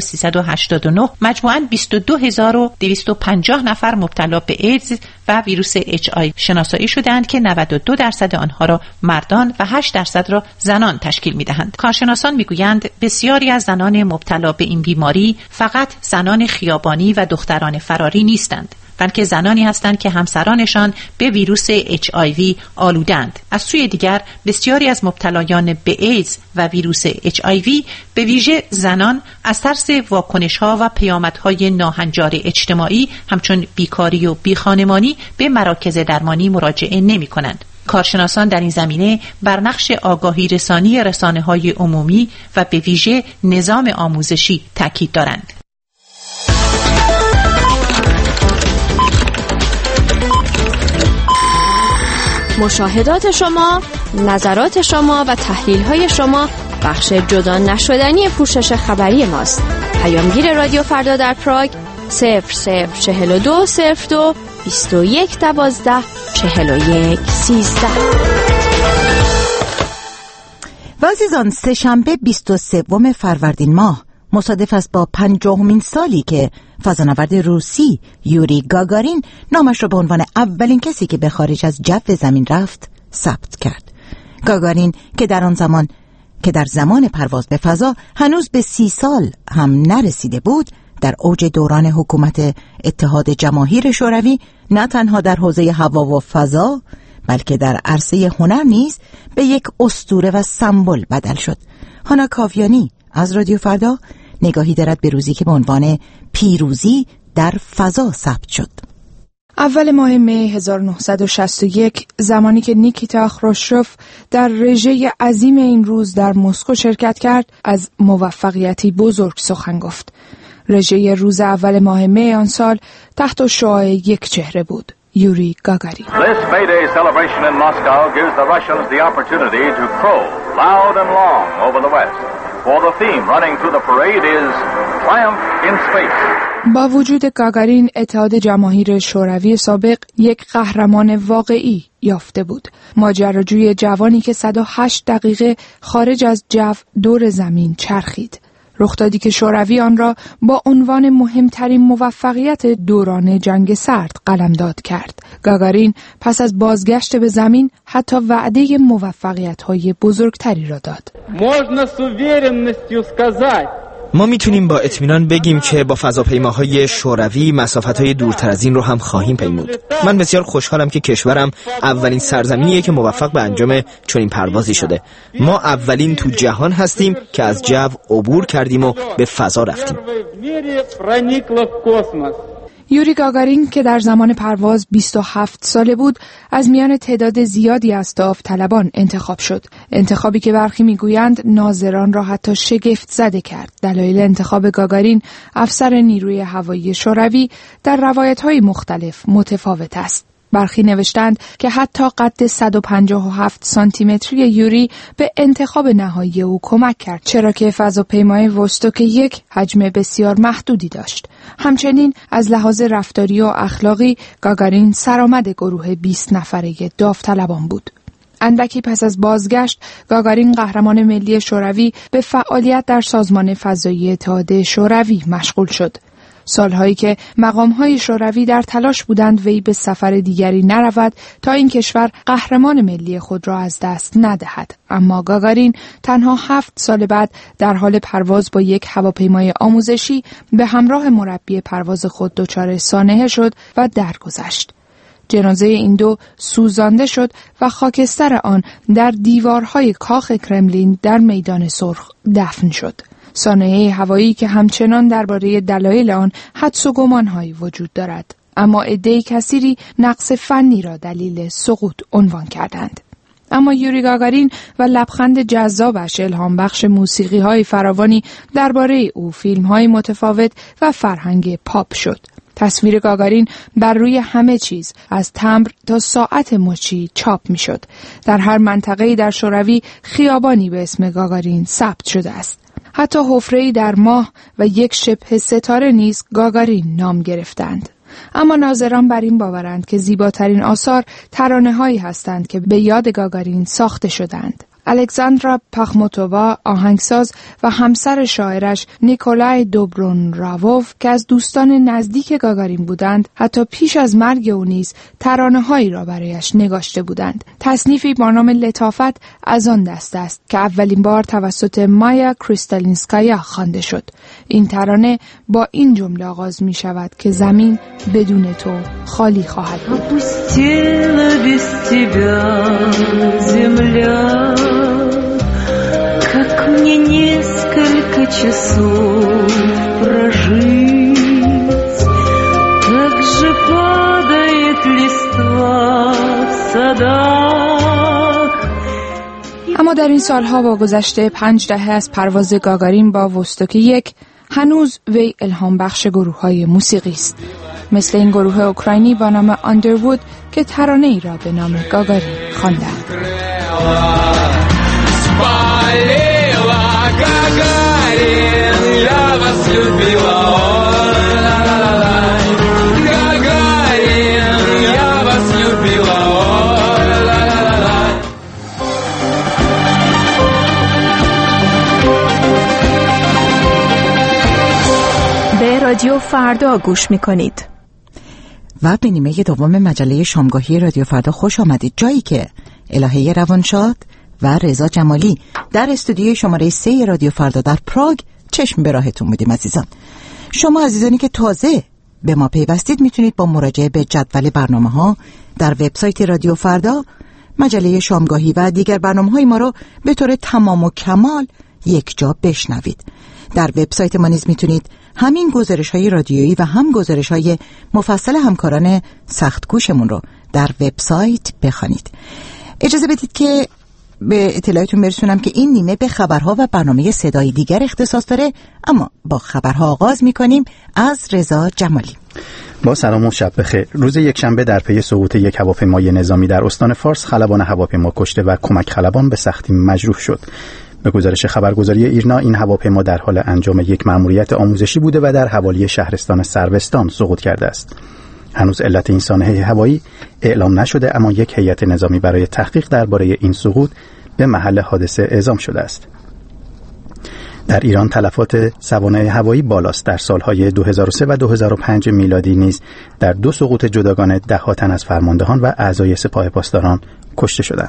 Speaker 16: 1389 مجموعاً 22250 نفر مبتلا به ایدز و ویروس HIV شناسایی شدند که 92% آنها را مردان و 8% را زنان تشکیل می‌دهند. کارشناسان می‌گویند بسیاری از زنان مبتلا به این بیماری فقط زنان خیابانی و دختران فراری نیستند، بلکه زنانی هستند که همسرانشان به ویروس HIV آلودند. از سوی دیگر بسیاری از مبتلایان به ایدز و ویروس HIV به ویژه زنان از ترس واکنش‌ها و پیامدهای ناهنجار اجتماعی همچون بیکاری و بیخانمانی به مراکز درمانی مراجعه نمی‌کنند. کارشناسان در این زمینه بر نقش آگاهی رسانی رسانه‌های عمومی و به ویژه نظام آموزشی تاکید دارند.
Speaker 15: مشاهدات شما، نظرات شما و تحلیل‌های شما بخش جدا نشدنی پوشش خبری ماست. پیامگیر رادیو فردا در پراگ 004202 21 12 41 13.
Speaker 1: و عزیزان، سه‌شنبه 23 فروردین ماه مصادف است با 50مین سالی که فضانورد روسی یوری گاگارین نامش را به عنوان اولین کسی که به خارج از جو زمین رفت ثبت کرد. گاگارین که در زمان پرواز به فضا هنوز به 30 سال هم نرسیده بود، در اوج دوران حکومت اتحاد جماهیر شوروی نه تنها در حوزه هوا و فضا بلکه در عرصه هنر نیز به یک اسطوره و سمبل بدل شد. هانا کاویانی از رادیو فردا نگاهی دارد به روزی که به عنوان پیروزی در فضا ثبت شد.
Speaker 17: اول ماه می 1961 زمانی که نیکیتا خروشچف در رژه عظیم این روز در مسکو شرکت کرد، از موفقیتی بزرگ سخن گفت. رژه روز اول ماه می آن سال تحت شعاع یک چهره بود: یوری گاگارین.
Speaker 18: This May Day celebration in Moscow gives the Russians the opportunity to crow loud and long over the West. For the theme running through the parade is Triumph in Space.
Speaker 17: با وجود گاگارین، اتحاد جماهیر شوروی سابق یک قهرمان واقعی یافته بود. ماجراجوی جوانی که 108 دقیقه خارج از جو دور زمین چرخید. رخدادی که شوروی آن را با عنوان مهمترین موفقیت دوران جنگ سرد قلمداد کرد. گاگارین پس از بازگشت به زمین حتی وعده موفقیت‌های بزرگتری را داد.
Speaker 10: ما میتونیم با اطمینان بگیم که با فضاپیماهای شوروی مسافت‌های دورتر از این رو هم خواهیم پیمود. من بسیار خوشحالم که کشورم اولین سرزمینیه که موفق به انجام چنین پروازی شده. ما اولین تو جهان هستیم که از جو عبور کردیم و به فضا رفتیم.
Speaker 17: یوری گاگارین که در زمان پرواز 27 ساله بود، از میان تعداد زیادی از داوطلبان انتخاب شد. انتخابی که برخی میگویند ناظران را حتی شگفت زده کرد. دلایل انتخاب گاگارین، افسر نیروی هوایی شوروی، در روایت‌های مختلف متفاوت است. برخی نوشتند که حتی قد 157 سانتی متری یوری به انتخاب نهایی او کمک کرد، چرا که فضاپیمای وستوک 1 حجم بسیار محدودی داشت. همچنین از لحاظ رفتاری و اخلاقی گاگارین سرآمد گروه 20 نفره داوطلبان بود. اندکی پس از بازگشت، گاگارین قهرمان ملی شوروی به فعالیت در سازمان فضایی اتحاد شوروی مشغول شد. سالهایی که مقامهای شوروی در تلاش بودند وی به سفر دیگری نرود تا این کشور قهرمان ملی خود را از دست ندهد. اما گاگارین تنها 7 سال بعد در حال پرواز با یک هواپیمای آموزشی به همراه مربی پرواز خود دچار سانحه شد و درگذشت. جنازه این دو سوزانده شد و خاکستر آن در دیوارهای کاخ کرملین در میدان سرخ دفن شد. سانحه هوایی که همچنان درباره دلایل آن حدس و گمان‌هایی وجود دارد، اما عده کثیری نقص فنی را دلیل سقوط عنوان کردند. اما یوری گاگارین و لبخند جذابش الهام بخش موسیقی‌های فراوانی درباره او، فیلم‌های متفاوت و فرهنگ پاپ شد. تصویر گاگارین بر روی همه چیز، از تمبر تا ساعت مچی، چاپ می‌شد. در هر منطقه‌ای در شوروی خیابانی به اسم گاگارین ثبت شده است. حتی حفره‌ای در ماه و یک شبه ستاره نیز گاگارین نام گرفتند. اما ناظران بر این باورند که زیباترین آثار ترانه‌هایی هستند که به یاد گاگارین ساخته شدند. الکساندرا پاخموتووا، آهنگساز و همسر شاعرش نیکولای دوبرونراوف که از دوستان نزدیک گاگارین بودند، حتی پیش از مرگ او نیز ترانه‌هایی را برایش نگاشته بودند. تصنیفی با نام لطافت از آن دست است که اولین بار توسط مایا کریستالینسکایا خوانده شد. این ترانه با این جمله آغاز می شود که زمین بدون تو خالی خواهد بود.
Speaker 19: Как мне несколько часов прожить, как же падает листва в садах.
Speaker 17: اما در این سالها با گذشته 5 دهه از پرواز گاگارین با وستوک 1 هنوز وی الهام بخش گروه‌های موسیقی است، مثل این گروه اوکراینی با نام آندروود که ترانه ای را به نام گاگارین خواندند.
Speaker 19: Гагарин,
Speaker 15: رادیو فردا گوش میکنید.
Speaker 1: و به نیمه دوم مجله شامگاهی رادیو فردا خوش آمدید، جایی که الهه روانشاد و رضا جمالی در استودیوی شماره 3 رادیو فردا در پراگ چشم به راهتون بودیم. عزیزان، شما عزیزانی که تازه به ما پیوستید میتونید با مراجعه به جدول برنامه‌ها در وبسایت رادیو فردا، مجله شامگاهی و دیگر برنامه‌های ما رو به طور تمام و کمال یک جا بشنوید. در وبسایت ما نیز میتونید همین گزارش‌های رادیویی و هم گزارش‌های مفصل همکاران سختگوشمون رو در وبسایت بخوانید. اجازه بدید که به اطلاعاتتون برسونم که این نیمه به خبرها و برنامه صدای دیگر اختصاص داره، اما با خبرها آغاز می‌کنیم. از رضا جمالی.
Speaker 2: با سلام و شب بخیر. روز یکشنبه در پی سقوط یک هواپیمای نظامی در استان فارس، خلبان هواپیما کشته و کمک خلبان به سختی مجروح شد. به گزارش خبرگزاری ایرنا، این هواپیما در حال انجام یک مأموریت آموزشی بوده و در حوالی شهرستان سروستان سقوط کرده است. هنوز علت این سانحه هوایی اعلام نشده، اما یک هیئت نظامی برای تحقیق درباره این سقوط به محل حادثه اعزام شده است. در ایران تلفات سوانح هوایی بالاست. در سالهای 2003 و 2005 میلادی نیز در 2 سقوط جداگانه 10 تن از فرماندهان و اعضای سپاه پاسداران کشته شدند.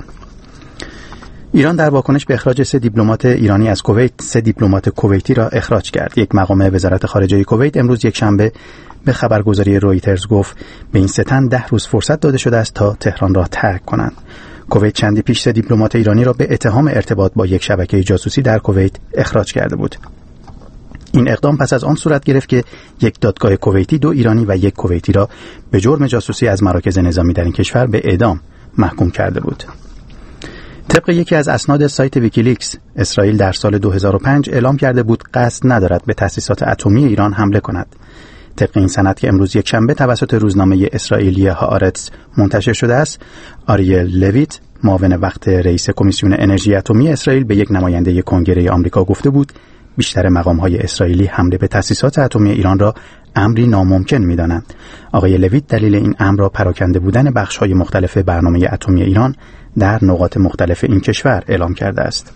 Speaker 2: ایران در واکنش به اخراج 3 دیپلمات ایرانی از کویت، 3 دیپلمات کویتی را اخراج کرد. یک مقام وزارت خارجه کویت امروز یکشنبه به خبرگزاری رویترز گفت به این 3 تن 10 روز فرصت داده شده است تا تهران را ترک کنند. کویت چندی پیش 3 دیپلمات ایرانی را به اتهام ارتباط با یک شبکه جاسوسی در کویت اخراج کرده بود. این اقدام پس از آن صورت گرفت که یک دادگاه کویتی 2 ایرانی و 1 کویتی را به جرم جاسوسی از مراکز نظامی در این کشور به اعدام محکوم کرده بود. طبق یکی از اسناد سایت ویکیلیکس، اسرائیل در سال 2005 اعلام کرده بود قصد ندارد به تأسیسات اتمی ایران حمله کند. طبق این سند که امروز یکشنبه توسط روزنامه اسرائیلی هآرتس منتشر شده است، آریل لویت، معاون وقت رئیس کمیسیون انرژی اتمی اسرائیل، به یک نماینده کنگره آمریکا گفته بود بیشتر مقام‌های اسرائیلی حمله به تأسیسات اتمی ایران را امری ناممکن می‌دانند. آقای لویت دلیل این امر را پراکنده بودن بخش‌های مختلف برنامه اتمی ایران در نقاط مختلف این کشور اعلام کرده است.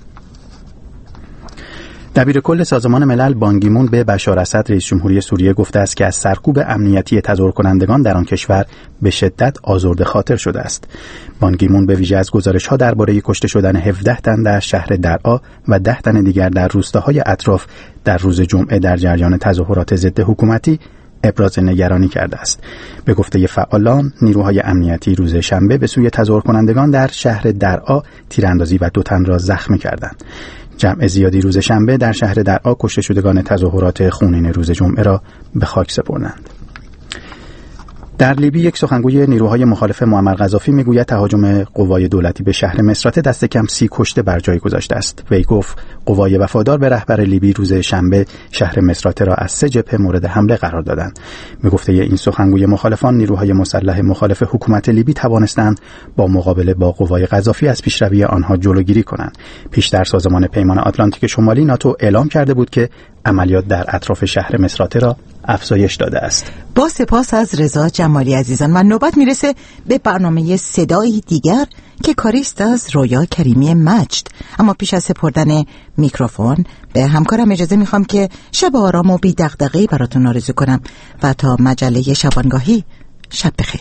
Speaker 2: دبیر کل سازمان ملل بان کی مون به بشار اسد رئیس جمهوری سوریه گفته است که از سرکوب امنیتی تظاهر کنندگان در آن کشور به شدت آزرده خاطر شده است. بان کی مون به ویژه از گزارش‌ها درباره کشته شدن 17 تن در شهر درعا و 10 تن دیگر در روستاهای اطراف در روز جمعه در جریان تظاهرات ضد حکومتی ابراز نگرانی کرده است. به گفته فعالان، نیروهای امنیتی روز شنبه به سوی تظاهر کنندگان در شهر درعا تیراندازی و 2 تن را زخمی کردند. جمع زیادی روز شنبه در شهر درعا کشته شدگان تظاهرات خونین روز جمعه را به خاک سپردند. در لیبی یک سخنگوی نیروهای مخالف معمر قذافی میگوید تهاجم قوای دولتی به شهر مصرات دست کم 30 کشته بر جای گذاشته است. وی گفت قوای وفادار به رهبر لیبی روز شنبه شهر مصرات را از 3 جبهه مورد حمله قرار دادند. میگفته این سخنگوی مخالفان نیروهای مسلح مخالف حکومت لیبی توانستند با مقابله با قوای قذافی از پیشروی آنها جلوگیری کنند. پیشتر سازمان پیمان آتلانتیک شمالی ناتو اعلام کرده بود که عملیات در اطراف شهر مصرات را افزایش داده است.
Speaker 1: با سپاس از رضا جمالی. عزیزان، و نوبت میرسه به برنامه صدایی دیگر که کاریست از رویا کریمی مجد. اما پیش از سپردن میکروفون به همکارم اجازه میخوام که شب آرام و بی دغدغه‌ای براتون آرزو کنم و تا مجله شبانگاهی شب بخیر.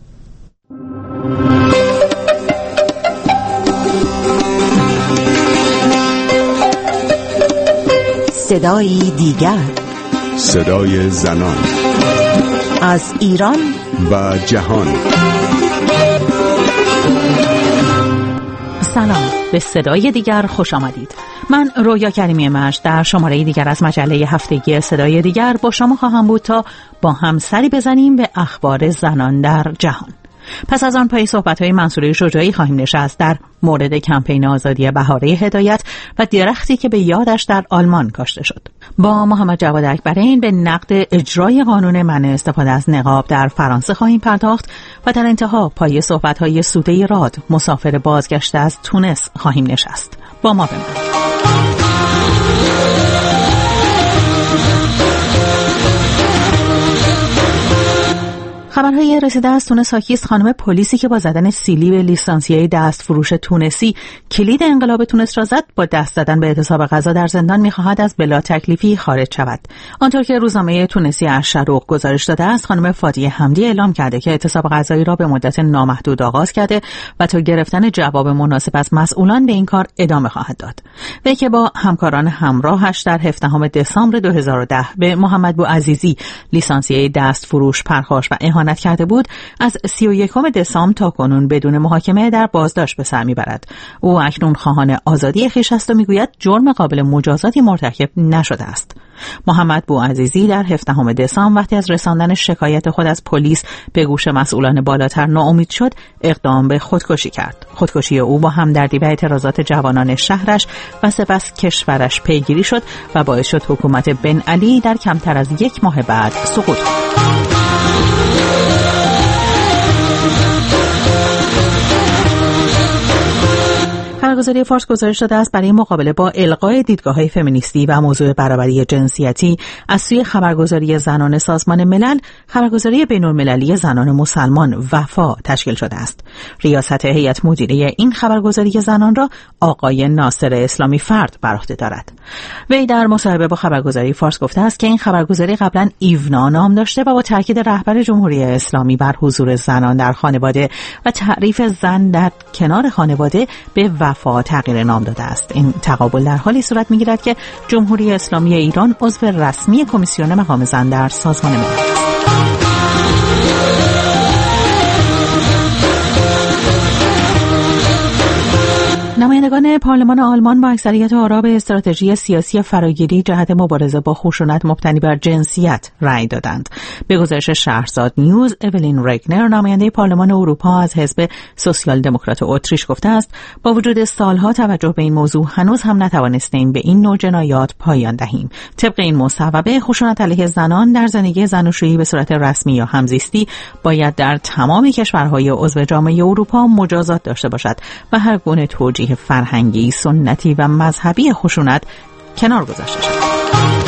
Speaker 1: صدایی دیگر،
Speaker 20: صدای زنان
Speaker 1: از ایران
Speaker 20: و جهان.
Speaker 16: سلام، به صدای دیگر خوش آمدید. من رویا کریمی مجد در شماره دیگر از مجله هفتگی صدای دیگر با شما خواهم بود تا با هم سری بزنیم به اخبار زنان در جهان. پس از آن پای صحبت‌های منصوره شجاعی خواهیم نشست در مورد کمپین آزادی بهاره هدایت و درختی که به یادش در آلمان کاشته شد. با محمد جواد اکبرین به نقد اجرای قانون منع استفاده از نقاب در فرانسه خواهیم پرداخت و در انتها پای صحبت‌های سوده راد، مسافر بازگشته از تونس خواهیم نشست. با ما بمانید.
Speaker 21: خبرهای رسیده از تونس حاکی است خانم پلیسی که با زدن سیلی به لیسانسیه دستفروش تونسی کلید انقلاب تونس را زد، با دست زدن به اعتصاب غذا در زندان می‌خواهد از بلا تکلیفی خارج شود. آنطور که روزنامه تونسی الشروق گزارش داده است، خانم فادیه حمدی اعلام کرده که اعتصاب غذایی را به مدت نامحدود آغاز کرده و تا گرفتن جواب مناسب از مسئولان به این کار ادامه خواهد داد. وی که با همکاران همراهش در 17 دسامبر 2010 به محمد بوعزیزی لیسانسیه دستفروش، پرخاش و اهانت کرده بود، از 31 دسامبر تا کنون بدون محاکمه در بازداشت به سر میبرد. او اکنون خواهان آزادی خویش است و میگوید جرم قابل مجازاتی مرتکب نشده است. محمد بوعزیزی در 17 دسامبر وقتی از رساندن شکایت خود از پلیس به گوش مسئولان بالاتر ناامید شد، اقدام به خودکشی کرد. خودکشی او با همدردی و اعتراضات جوانان شهرش و سپس کشورش پیگیری شد و باعث شد حکومت بن علی در کمتر از 1 ماه بعد سقوط کند. خبرگزاری فارس گزارش داده است برای مقابله با الغای دیدگاه‌های فمینیستی و موضوع برابری جنسیتی از سوی خبرگزاری زنان سازمان ملل، خبرگزاری بین‌المللی زنان مسلمان وفا تشکیل شده است. ریاست هیئت مدیره این خبرگزاری زنان را آقای ناصر اسلامی فرد بر عهده دارد. وی در مصاحبه با خبرگزاری فارس گفته است که این خبرگزاری قبلا ایونا نام داشته و با تاکید رهبر جمهوری اسلامی بر حضور زنان در خانواده و تعریف زن در کنار خانواده به وفا تغییر نام داده است. این تقابل در حالی صورت می‌گیرد که جمهوری اسلامی ایران عضو رسمی کمیسیون مقام زن در سازمان ملل است. نمایندگان پارلمان آلمان با اکثریت آرا به استراتژی سیاسی فراگیری جهت مبارزه با خشونت مبتنی بر جنسیت رأی دادند. به گزارش شهرزاد نیوز، اولین رگنر نماینده پارلمان اروپا از حزب سوسیال دموکرات اتریش گفته است با وجود سالها توجه به این موضوع هنوز هم نتوانستیم به این نوع جنایات پایان دهیم. طبق این مصوبه خشونت علیه زنان در زندگی زناشویی به صورت رسمی یا همزیستی باید در تمام کشورهای عضو جامعه اروپا مجازات داشته باشد و هر گونه توجیه فرهنگی، سنتی و مذهبی خشونت کنار گذاشته شد.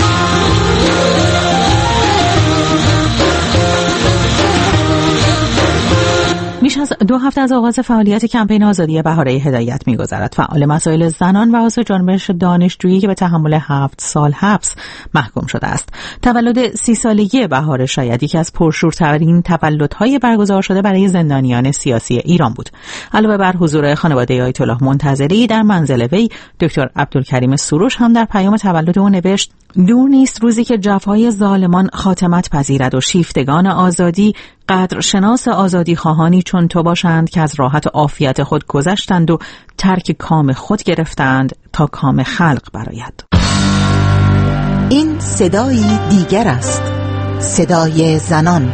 Speaker 21: بیش از 2 هفته از آغاز فعالیت کمپین آزادی بهاره هدایت می‌گذرد. فعال مسائل زنان و عضو جنبش دانشجویی که به تحمل 7 سال حبس محکوم شده است. تولد 30 سالگی بهاره شاید یکی از پرشورترین تولدهای برگزار شده برای زندانیان سیاسی ایران بود. علاوه بر حضور خانواده آیت الله منتظری در منزل وی، دکتر عبدالکریم سروش هم در پیام تولد او نوشت: دور نیست روزی که جفای ظالمان خاتمت پذیرد و شیفتگان آزادی قدرشناس آزادی خواهانی چون تو باشند که از راحت و عافیت خود گذشتند و ترک کام خود گرفتند تا کام خلق برآید.
Speaker 1: این صدایی دیگر است، صدای زنان.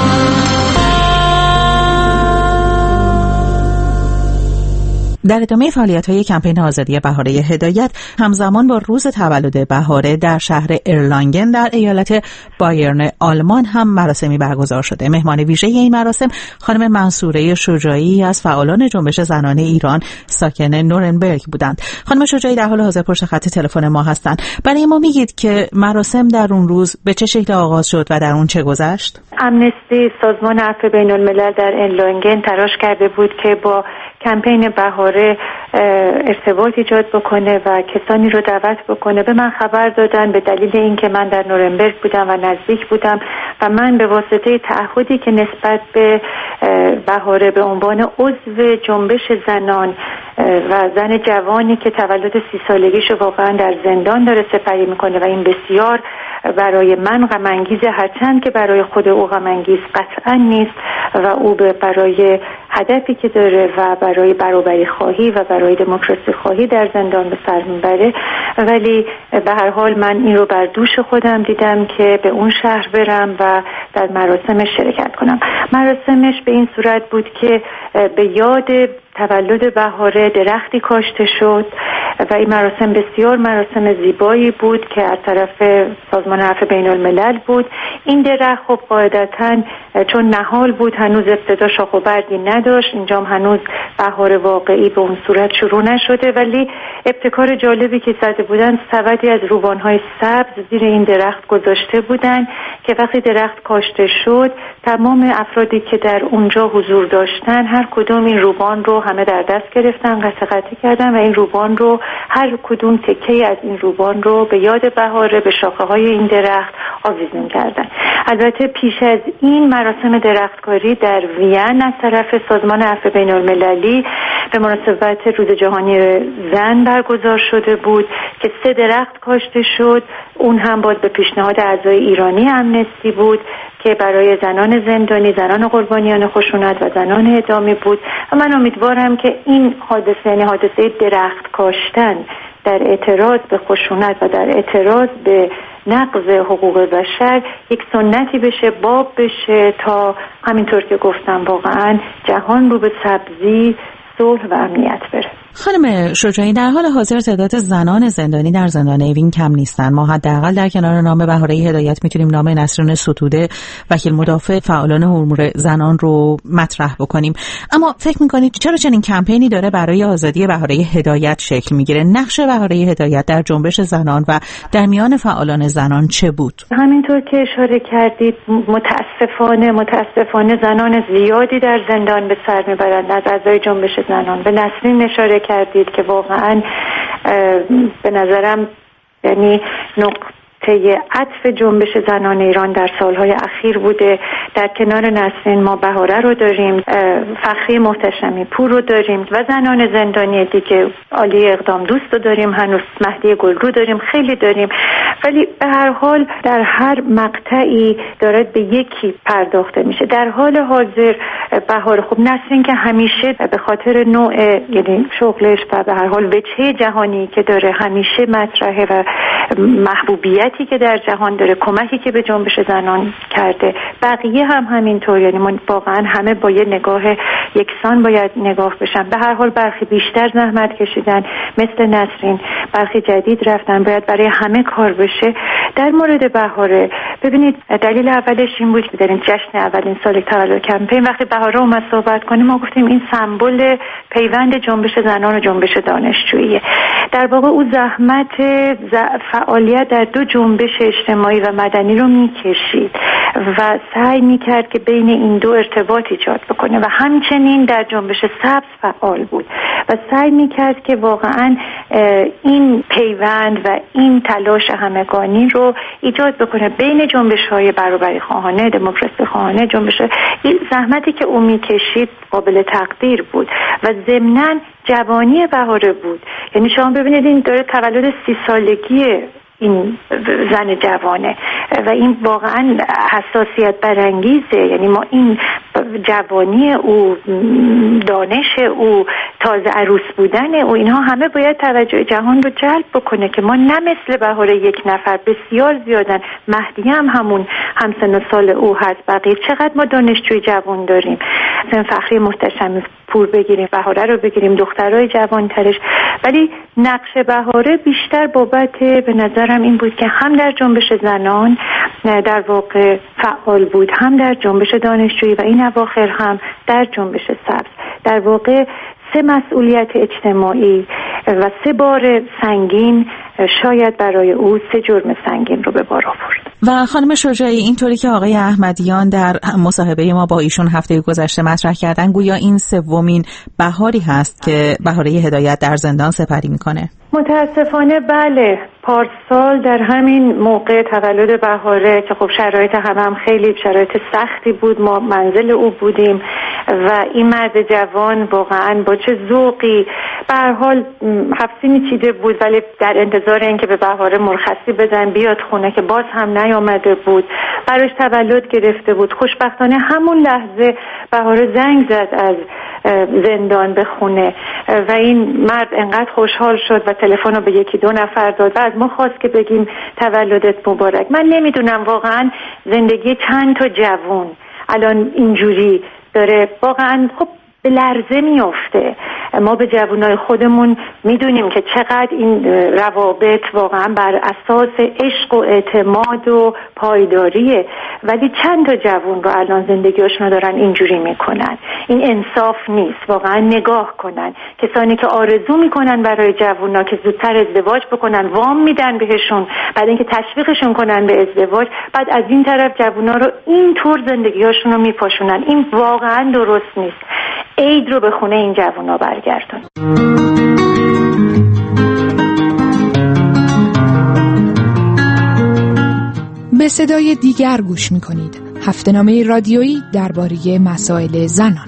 Speaker 1: در ادامه فعالیت‌های کمپین آزادی بهاره هدایت، همزمان با روز تولد بهاره در شهر ارلانگن در ایالت بایرن آلمان هم مراسمی برگزار شده. مهمان ویژه این مراسم خانم منصوره شجاعی از فعالان جنبش زنانه ایران ساکن نورنبرگ بودند. خانم شجاعی در حال حاضر پشت خط تلفن ما هستند. برای ما میگید که مراسم در اون روز به چه شکل آغاز شد و در اون چه گذشت؟
Speaker 22: امنستی، سازمان عفو بین‌الملل در ارلانگن تلاش کرده بود که با کمپین بهاره ارتباط ایجاد بکنه و کسانی رو دعوت بکنه. به من خبر دادن به دلیل اینکه من در نورنبرگ بودم و نزدیک بودم و من به واسطه تعهدی که نسبت به بهاره به عنوان عضو جنبش زنان و زن جوانی که تولد 30 سالگیشو واقعا در زندان داره سپری میکنه و این بسیار برای من غم انگیزه، هرچند که برای خود او غم انگیز قطعا نیست و او برای هدفی که داره و برای برابری خواهی و برای دموکراسی خواهی در زندان به سر میبره. ولی به هر حال من این رو بر دوش خودم دیدم که به اون شهر برم و در مراسمش شرکت کنم. مراسمش به این صورت بود که به یاد تولد بهاره درختی کاشته شد و این مراسم بسیار مراسم زیبایی بود که از طرف سازمان عفو بین‌الملل بود. این درخت خب قاعدتاً چون نهال بود هنوز ابتدا شاخ و برگی نداشت، اینجام هنوز بهار واقعی به اون صورت شروع نشده، ولی ابتکار جالبی که زده بودن سبدی از روبان‌های سبز زیر این درخت گذاشته بودن که وقتی درخت کاشته شد تمام افرادی که در اونجا حضور داشتن هر کدوم این روبان رو همه در دست گرفتن، قطع کردن و این روبان رو هر کدوم تکه از این روبان رو به یاد بهاره به شاخه های این درخت آویزون کردن. البته پیش از این مراسم درختکاری در وین از طرف سازمان عفو بین‌المللی به مناسبت روز جهانی زن برگزار شده بود که 3 درخت کاشته شد. اون هم باز به پیشنهاد اعضای ایرانی امنستی بود که برای زنان زندانی، زنان قربانیان خشونت و زنان اعدامی بود و من امیدوارم که این حادثه، یعنی حادثه درخت کاشتن در اعتراض به خشونت و در اعتراض به نقض حقوق بشر یک سنتی بشه، باب بشه تا همینطور که گفتم واقعا جهان رو به سبزی، صلح و امنیت بره.
Speaker 21: خانم شجاعی، در حال حاضر تعداد زنان زندانی در زندان اوین کم نیستن. ما حداقل در کنار نام بهاره هدایت میتونیم نام نسرین ستوده، وکیل مدافع فعالان امور زنان رو مطرح بکنیم. اما فکر میکنید چرا چنین کمپینی داره برای آزادی بهاره هدایت شکل میگیره؟ نقش بهاره هدایت در جنبش زنان و در میان فعالان زنان چه بود؟
Speaker 22: همینطور که اشاره کردید متاسفانه زنان زیادی در زندان به سر میبرند از اعضای جنبش زنان. به نسرین اشاره کردید که واقعا به نظرم یعنی نقطه عطف جنبش زنان ایران در سالهای اخیر بوده. در کنار نسرین ما بهاره رو داریم، فخری محتشمی پور رو داریم و زنان زندانی دیگه، عالی اقدام دوست رو داریم، هنوز مهدی گلرو داریم، خیلی داریم. ولی به هر حال در هر مقطعی دارد به یکی پرداخته میشه. در حال حاضر بهاره، خب نسرین که همیشه به خاطر نوع یعنی شغلش و به هر حال وجهه جهانی که داره همیشه مطرحه و محبوبیتی که در جهان داره، کمکی که به جنبش زنان کرده، بقیه هم همینطور. یعنی من واقعا همه با یه نگاه یکسان باید نگاه بشن. به هر حال برخی بیشتر زحمت کشیدن مثل نسرین، برخی جدید رفتن، باید برای همه کار بشه. در مورد بهاره ببینید دلیل اولش این بود که در این جشن اولین سال تولد کمپین وقتی بهاره اومد صحبت کنیم ما گفتیم این سمبل پیوند جنبش زنان و جنبش دانشجوییه. در واقع او زحمت فعالیت در 2 جنبش اجتماعی و مدنی رو میکشید و سعی میکرد که بین این 2 ارتباط ایجاد بکنه و همچنین در جنبش سبز فعال بود و سعی میکرد که واقعا این پیوند و این تلاش همگانی رو ایجاد بکنه بین جنبش‌های برابری خواهانه، دموکراسی خواهانه، این زحمتی که او میکشید قابل تقدیر بود و ضمناً جوانی بهاره بود. یعنی شما ببینید این داره تولد 30 سالگی این زن جوانه و این واقعا حساسیت برانگیزه. یعنی ما این جوانی او، دانش او، تازه عروس بودن او، اینها همه باید توجه جهان رو جلب بکنه که ما نه مثل بهاره یک نفر، بسیار زیادن. مهدی هم همون همسن و سال او هست. بقیه چقدر ما دانشجوی جوان داریم. مثلا فخری محتشمی پور بگیریم، بهاره رو بگیریم، دخترای جوانترش. ولی نقش بهاره بیشتر بابت به نظرم این بود که هم در جنبش زنان در واقع فعال بود، هم در جنبش دانشجویی و این اواخر هم در جنبش سبز. در واقع 3 مسئولیت اجتماعی و 3 بار سنگین، شاید برای او 3 جرم سنگین رو به بار آورد.
Speaker 21: و خانم شجاعی، اینطوری که آقای احمدیان در مصاحبه ما با ایشون هفته گذشته مطرح کردن، گویا این 3مین بهاری هست که بهاره هدایت در زندان سپری میکنه.
Speaker 22: متاسفانه بله. پارسال در همین موقع تولد بهاره که خب شرایط هم خیلی شرایط سختی بود، ما منزل او بودیم و این مرد جوان واقعا با چه ذوقی به هر حال حبسی میچیده بود، ولی در انتظار اینکه به بهاره مرخصی بدن بیاد خونه که باز هم نیامده بود. براش تولد گرفته بود. خوشبختانه همون لحظه بهاره زنگ زد از زندان به خونه و این مرد انقدر خوشحال شد و تلفن رو به 1-2 نفر داد و از ما خواست که بگیم تولدت مبارک. من نمیدونم واقعا زندگی چند تا جوون الان اینجوری داره واقعا خب به لرزه میفته ما به جوانای خودمون میدونیم که چقدر این روابط واقعا بر اساس عشق و اعتماد و پایداریه، ولی چند تا جوان رو الان زندگیشون دارن اینجوری میکنن. این انصاف نیست. واقعا نگاه کنن، کسانی که آرزو میکنن برای جوونا که زودتر ازدواج بکنن وام میدن بهشون، بعد اینکه تشویقشون کنن به ازدواج، بعد از این طرف جوونا رو اینطور زندگیاشون رو میپاشونن. این واقعا درست نیست. عید رو به خونه این جوونا برگردون.
Speaker 17: به صدای دیگر گوش میکنید. هفته‌نامه رادیویی درباره مسائل زنان.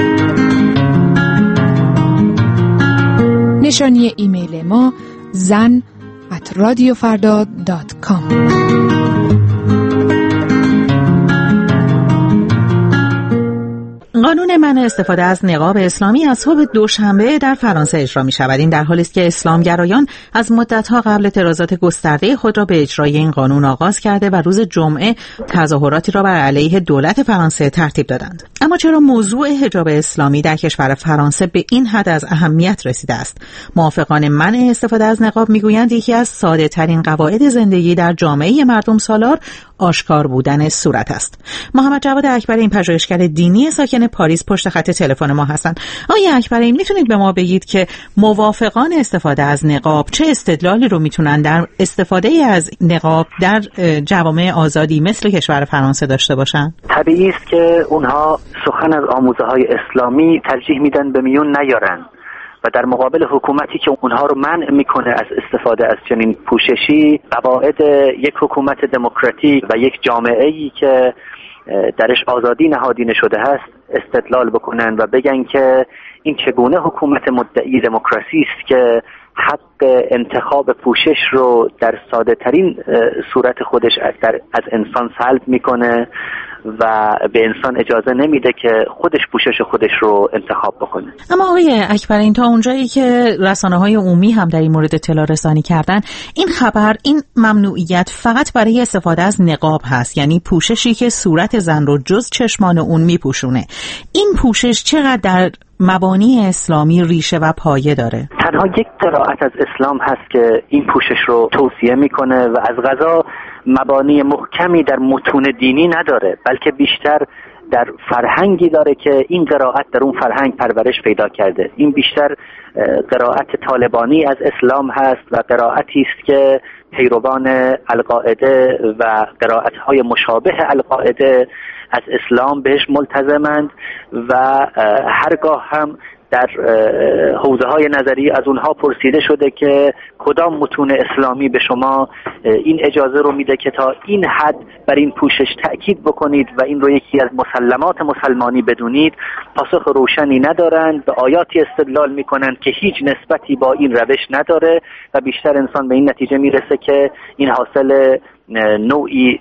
Speaker 17: نشانی ایمیل ما zan@radiofarda.com.
Speaker 21: قانون منع استفاده از نقاب اسلامی از صبح دوشنبه در فرانسه اجرا می شود. این در حالی است که اسلامگرایان از مدت‌ها قبل اعتراضات گسترده خود را به اجرای این قانون آغاز کرده و روز جمعه تظاهراتی را بر علیه دولت فرانسه ترتیب دادند. اما چرا موضوع حجاب اسلامی در کشور فرانسه به این حد از اهمیت رسیده است؟ موافقان منع استفاده از نقاب میگویند یکی از ساده ترین قواعد زندگی در جامعه مردم سالار آشکار بودن صورت است. محمد جواد اکبری، این پژوهشگر دینی ساکن پاریس، پشت خط تلفن ما هستند. آقای اکبری، میتونید به ما بگید که موافقان استفاده از نقاب چه استدلالی رو میتونن در استفاده از نقاب در جوامع آزادی مثل کشور فرانسه داشته باشن؟
Speaker 3: طبیعی است که اونها سخن از آموزه‌های اسلامی ترجیح میدن به میون نیارن و در مقابل حکومتی که اونها رو منع میکنه از استفاده از چنین پوششی، قواعد یک حکومت دموکراتیک و یک جامعه‌ای که درش آزادی نهادینه شده هست استدلال بکنن و بگن که این چگونه حکومت مدعی دموکراسی است که حق انتخاب پوشش رو در ساده ترین صورت خودش از انسان سلب میکنه و به انسان اجازه نمیده که خودش پوشش خودش رو انتخاب بکنه.
Speaker 21: اما آقای اکبرین، تا اونجایی که رسانه‌های عمومی هم در این مورد اطلاع رسانی کردن، این خبر، این ممنوعیت فقط برای استفاده از نقاب هست، یعنی پوششی که صورت زن رو جز چشمان اون میپوشونه. این پوشش چقدر در مبانی اسلامی ریشه و پایه داره؟
Speaker 3: تنها یک قرائت از اسلام هست که این پوشش رو توصیه میکنه و از قضا مبانی محکمی در متون دینی نداره، بلکه بیشتر در فرهنگی داره که این قرائت در اون فرهنگ پرورش پیدا کرده. این بیشتر قرائت طالبانی از اسلام هست و قرائتی است که پیروان القاعده و قرائت‌های مشابه القاعده از اسلام بهش ملتزمند و هرگاه هم در حوزه‌های نظری از اونها پرسیده شده که کدام متون اسلامی به شما این اجازه رو میده که تا این حد بر این پوشش تأکید بکنید و این رو یکی از مسلمات مسلمانی بدونید، پاسخ روشنی ندارند. به آیاتی استدلال میکنند که هیچ نسبتی با این روش نداره و بیشتر انسان به این نتیجه میرسه که این حاصل نوعی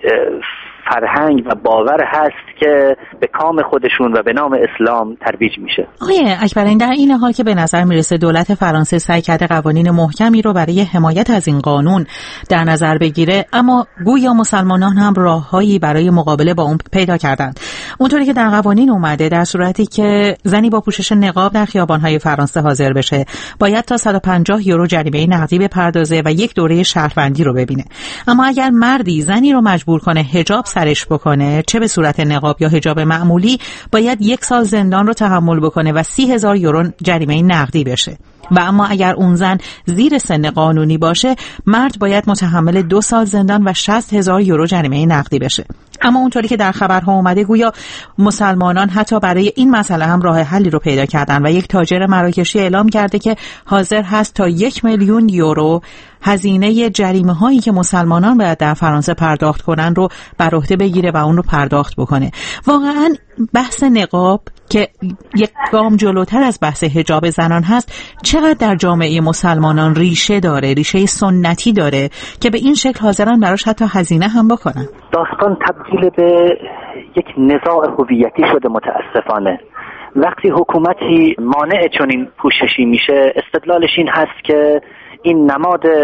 Speaker 3: فرهنگ و باور هست که به کام خودشون و به نام اسلام ترویج میشه.
Speaker 21: آقای اکبرین، در این حال که به نظر میرسه دولت فرانسه سعی کرده قوانین محکمی رو برای حمایت از این قانون در نظر بگیره، اما گویا مسلمانان هم راههایی برای مقابله با اون پیدا کردند. اونطوری که در قوانین اومده، در صورتی که زنی با پوشش نقاب در خیابان‌های فرانسه حاضر بشه، باید تا 150 یورو جریمه نقدی بپردازه و یک دوره شهروندی رو ببینه. اما اگر مردی زنی رو مجبور کنه حجاب سرش بکنه، چه به صورت نقاب یا حجاب معمولی، باید 1 سال زندان رو تحمل بکنه و 30,000 یورو جریمه نقدی بشه. و اما اگر اون زن زیر سن قانونی باشه، مرد باید متحمل 2 سال زندان و 60,000 یورو جریمه نقدی بشه. اما اونطوری که در خبرها اومده، گویا مسلمانان حتی برای این مسئله هم راه حلی رو پیدا کردن و یک تاجر مراکشی اعلام کرده که حاضر هست تا 1,000,000 یورو هزینه جریمه هایی که مسلمانان باید در فرانسه پرداخت کنن رو بر عهده بگیره و اون رو پرداخت بکنه. واقعا بحث نقاب که یک گام جلوتر از بحث حجاب زنان هست، چقدر در جامعه مسلمانان ریشه داره، ریشه سنتی داره که به این شکل حاضرن براش حتی هزینه هم بکنن.
Speaker 3: داستان تبدیل به یک نزاع هویتی شده متاسفانه. وقتی حکومتی مانع چنین پوششی میشه، استدلالش این هست که این نماد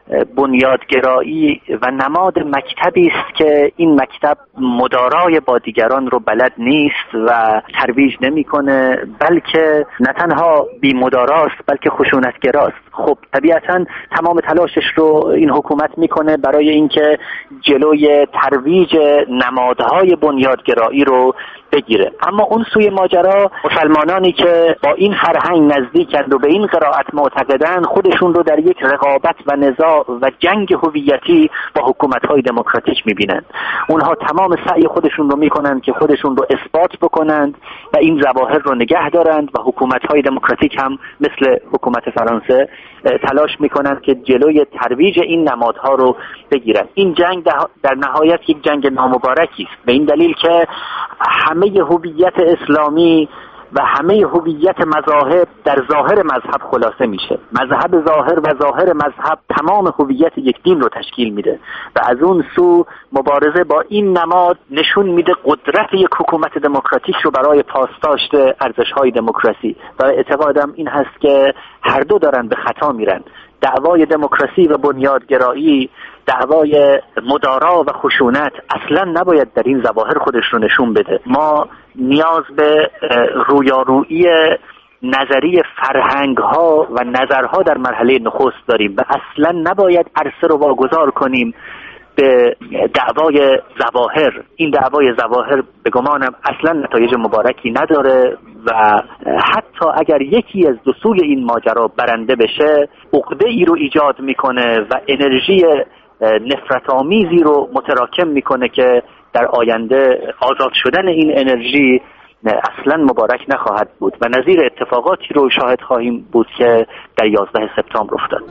Speaker 3: بنیادگرایی و نماد مکتبی است که این مکتب مدارای با دیگران رو بلد نیست و ترویج نمیکنه، بلکه نه تنها بی مداراست بلکه خشونتگراست. خب طبیعتا تمام تلاشش رو این حکومت میکنه برای اینکه جلوی ترویج نمادهای بنیادگرایی رو بگیره. اما اون سوی ماجرا مسلمانانی که با این فرهنگ نزدیکند و به این قرائت معتقدند خودشون رو در یک رقابت و نزاع و جنگ هویتی با حکومت‌های دموکراتیک می‌بینند. اونها تمام سعی خودشون رو می‌کنند که خودشون رو اثبات بکنند و این ظواهر رو نگه دارند و حکومت‌های دموکراتیک هم مثل حکومت فرانسه تلاش می‌کنند که جلوی ترویج این نمادها رو بگیرند. این جنگ در نهایت یک جنگ نامبارکی است، به این دلیل که همه هویت اسلامی و همه هویت مذاهب در ظاهر مذهب خلاصه میشه. مذهب ظاهر و ظاهر مذهب تمام هویت یک دین رو تشکیل میده و از اون سو مبارزه با این نماد نشون میده قدرت یک حکومت دموکراتیک رو برای پاسداشت ارزش‌های دموکراسی. و اعتقادم این هست که هر دو دارن به خطا میرن. دعوای دموکراسی و بنیادگرایی، دعوای مدارا و خشونت اصلا نباید در این ظواهر خودش رو نشون بده. ما نیاز به رویارویی نظری فرهنگ‌ها و نظرها در مرحله نخست داریم و اصلا نباید عرصه رو واگذار کنیم به دعوای ظواهر. این دعوای ظواهر به گمانم اصلا نتایج مبارکی نداره و حتی اگر یکی از دو سوی این ماجرا برنده بشه عقده ای رو ایجاد میکنه و انرژی نفرت آمیزی رو متراکم میکنه که در آینده آزاد شدن این انرژی اصلا مبارک نخواهد بود و نظیر اتفاقاتی رو شاهد خواهیم بود که در 11 سپتامبر افتاد.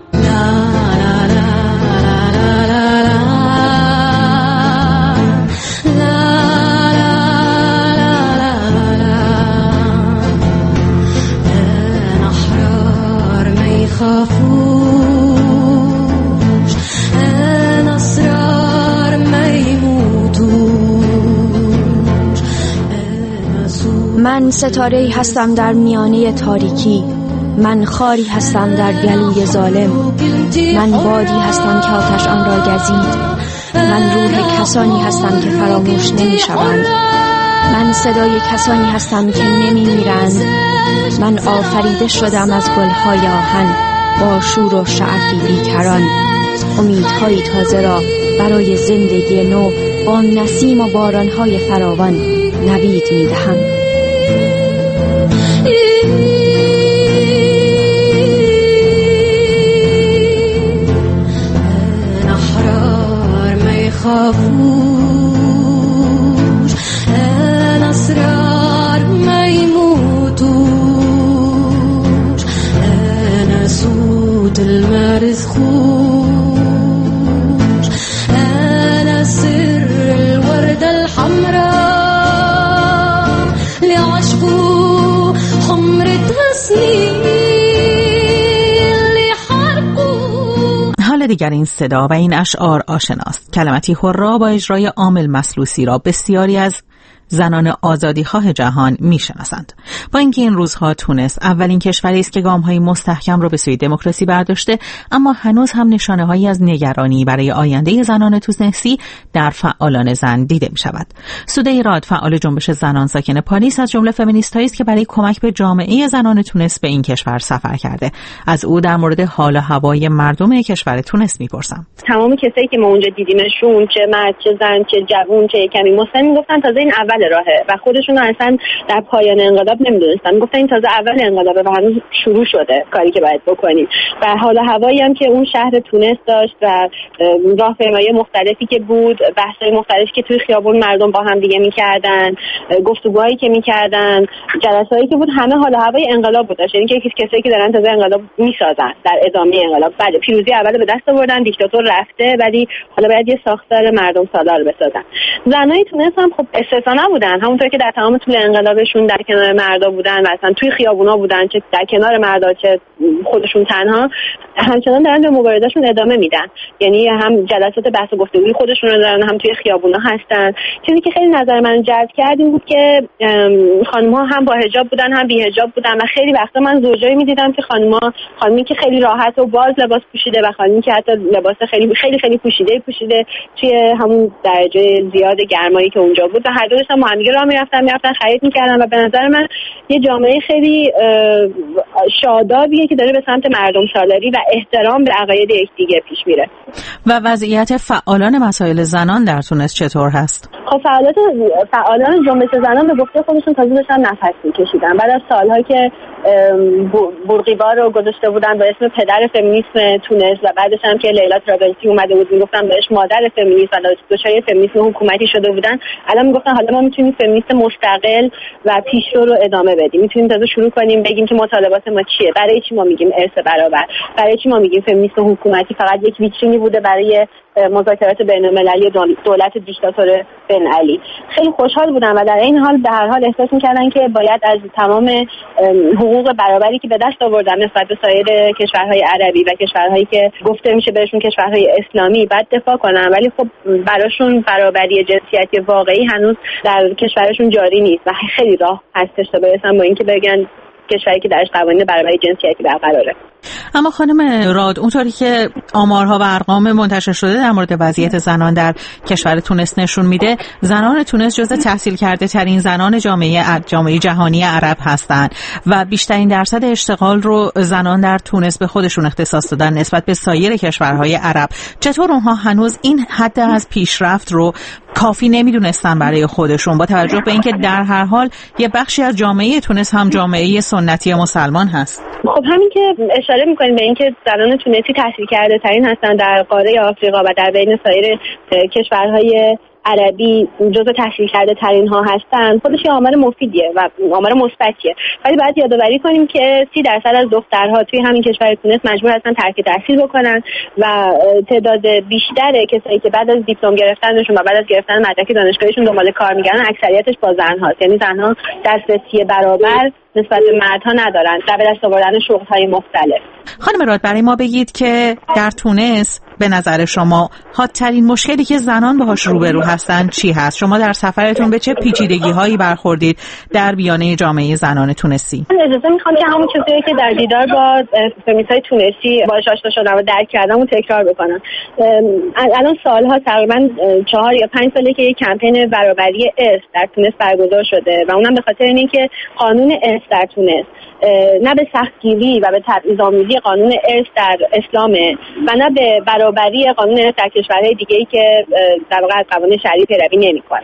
Speaker 15: من ستاره‌ای هستم در میانه تاریکی، من خاری هستم در گلوی ظالم، من بادی هستم که آتش آن را گزید، من روح کسانی هستم که فراموش نمی‌شوند، من صدای کسانی هستم که نمی‌میرند، من آفریده شدم از گل‌های آهن با شور و شعفی بیکران، امیدهای تازه را برای زندگی نو با نسیم و بارانهای فراوان نوید می‌دهم.
Speaker 19: خافوش ان اسرار ما يموتوش انا صوت المارس خوش انا سر الوردة الحمراء لعشقو حمرتها سنين.
Speaker 21: حال دیگر این صدا و این اشعار آشناست. کلمتی هورا با اجرای عامل مسلوسی را بسیاری از زنان آزادیخواه جهان میشناسند. با اینکه این روزها تونس اولین کشوری است که گام‌های مستحکم را به سوی دموکراسی برداشته، اما هنوز هم نشانه‌هایی از نگرانی برای آینده زنان تونسی در فعالان زن دیده می‌شود. سوده راد، فعال جنبش زنان ساکن پاریس، از جمله فمینیست‌هایی است که برای کمک به جامعه زنان تونس به این کشور سفر کرده. از او در مورد حال و هوای مردم کشور تونس می‌پرسم.
Speaker 5: تمام کسایی که ما اونجا دیدیمشون، چه مرد چه زن چه جوون چه کمی مسن، گفتن تازه این اول راهه و خودشون اصلا در پایان انقلاب نمیدونستن. گفتن این تازه اول انقلابه و هنوز شروع شده کاری که باید بکنیم. و حال هوایی هم که اون شهر تونس داشت و راهپیمایی مختلفی که بود، بحث‌های مختلفی که توی خیابون مردم با هم دیگه می‌کردن، گفتگوهایی که می‌کردن، جلسه‌ای که بود، همه حال هوای انقلاب بود. یعنی که کسایی که دارن تازه انقلاب می‌سازن در ادامه انقلاب. بله، پیروزی اول به دست آوردن، دیکتاتور رفته، ولی حالا باید یه ساختار مردم سالار بسازن. زنای تونس هم خب استثنا بودن، همونطور که در تمام طول انقلابشون در کنار مردا بودن و اصلا توی خیابونا بودن، چه در کنار مردا چه خودشون تنها، همچنان دارن به مبارزهشون ادامه میدن. یعنی هم جلسات بحث و گفتگوی خودشون رو دارن، هم توی خیابونا هستن. چیزی که خیلی نظر من جلب کرد این بود که خانم‌ها هم با حجاب بودن هم بی حجاب بودن و خیلی وقتا من زوجایی می‌دیدم که خانمی که خیلی راحت و باز لباس پوشیده و خانمی که حتی لباس خیلی خیلی خیلی پوشیده توی همون درجه زیاد گرمایی که اونجا بود و هر دو داشتن با هم دیگه راه میرفتن خرید می‌کردن و به نظر من یه جامعه خیلی شادابیه که داره به سمت مردم سالاری و احترام به عقاید یکدیگه پیش میره.
Speaker 21: و وضعیت فعالان مسائل زنان در تونس چطور هست؟
Speaker 5: خب فعالان جنبش زنان به گفته خودشون تازه داشتن نفس می‌کشیدن بعد از سال‌ها که بورقیبا رو گذاشته بودن با اسم پدر فمینیسم تونس و بعدش هم که لیلا ترابلسی اومده بود میگفتن بهش مادر فمینیسم و دچار فمینیسم حکومتی شده بودن. الان میگفتن حالا ما میتونیم فمینیسم مستقل و پیشرو رو ادامه بدیم، میتونیم تازه شروع کنیم بگیم که مطالبات ما چیه، برای چی ما میگیم ارث برابر، برای چی ما میگیم فمینیسم حکومتی فقط یک ویترینی بوده برای مذاکرات بین‌المللی دولت دیکتاتور بن علی. خیلی خوشحال بودن و در این حال به هر حال احساس می‌کردن که باید از تمام حقوق برابری که به دست آوردن نسبت به سایر کشورهای عربی و کشورهایی که گفته میشه بهشون کشورهای اسلامی بعد دفاع کنن، ولی خب براشون برابری جنسیتی واقعی هنوز در کشورشون جاری نیست و خیلی راه هستش تا برسن با اینکه بگن کشوری که درش قوانین برابری جنسیتی برقراره.
Speaker 21: اما خانم راد، اونطوری که آمارها و ارقام منتشر شده در مورد وضعیت زنان در کشور تونس نشون میده، زنان تونس جزو تحصیل کرده ترین زنان جامعه جهانی عرب هستند و بیشترین درصد اشتغال رو زنان در تونس به خودشون اختصاص دادن نسبت به سایر کشورهای عرب. چطور اونها هنوز این حد از پیشرفت رو کافی نمیدونستن برای خودشون، با توجه به اینکه در هر حال یه بخشی از جامعه تونس هم جامعه سنتی مسلمان هست؟
Speaker 5: خب همین که اشاره میکنیم به اینکه زنان تونسی تحصیل کرده ترین هستن در قاره آفریقا و در بین سایر کشورهای عربی جزو تحصیل کرده ترین ها هستن، خودش یه آمار مفیدیه و آمار مثبتیه، ولی باید یادآوری کنیم که 30% از دخترها توی همین کشور تونس مجبور هستن ترک تحصیل بکنن و تعداد بیشتر کسایی که بعد از دیپلم گرفتنشون و بعد از گرفتن مدرک دانشگاهیشون دنبال کار میگردن اکثریتش با زن هاست. یعنی زنها دسترسی برابر نسبت به مردها ندارن در به دست آوردن شغل‌های مختلف.
Speaker 21: خانم راد، برای ما بگید که در تونس به نظر شما حادترین مشکلی که زنان باهاش روبرو هستن چی هست؟ شما در سفرتون به چه پیچیدگی‌هایی برخوردید در بیانیه جامعه زنان تونسی؟
Speaker 5: من اجازه میخوام که همون چیزی که در دیدار با فمینیست‌های تونسی باهاش آشنا شدم و درک کردم و تکرار بکنم. الان سالها تقریبا 4 یا 5 ساله که یک کمپین برابری ارث در تونس برگزار شده و اونم به خاطر اینکه قانون ارث در تونس نه به سختگیری و به تبعیض‌آمیزی قانون ارث در اسلامه و نه به برابری قانون ارث در کشورهای دیگه‌ای که در واقع از قوانین شرعی پیروی نمی‌کنن.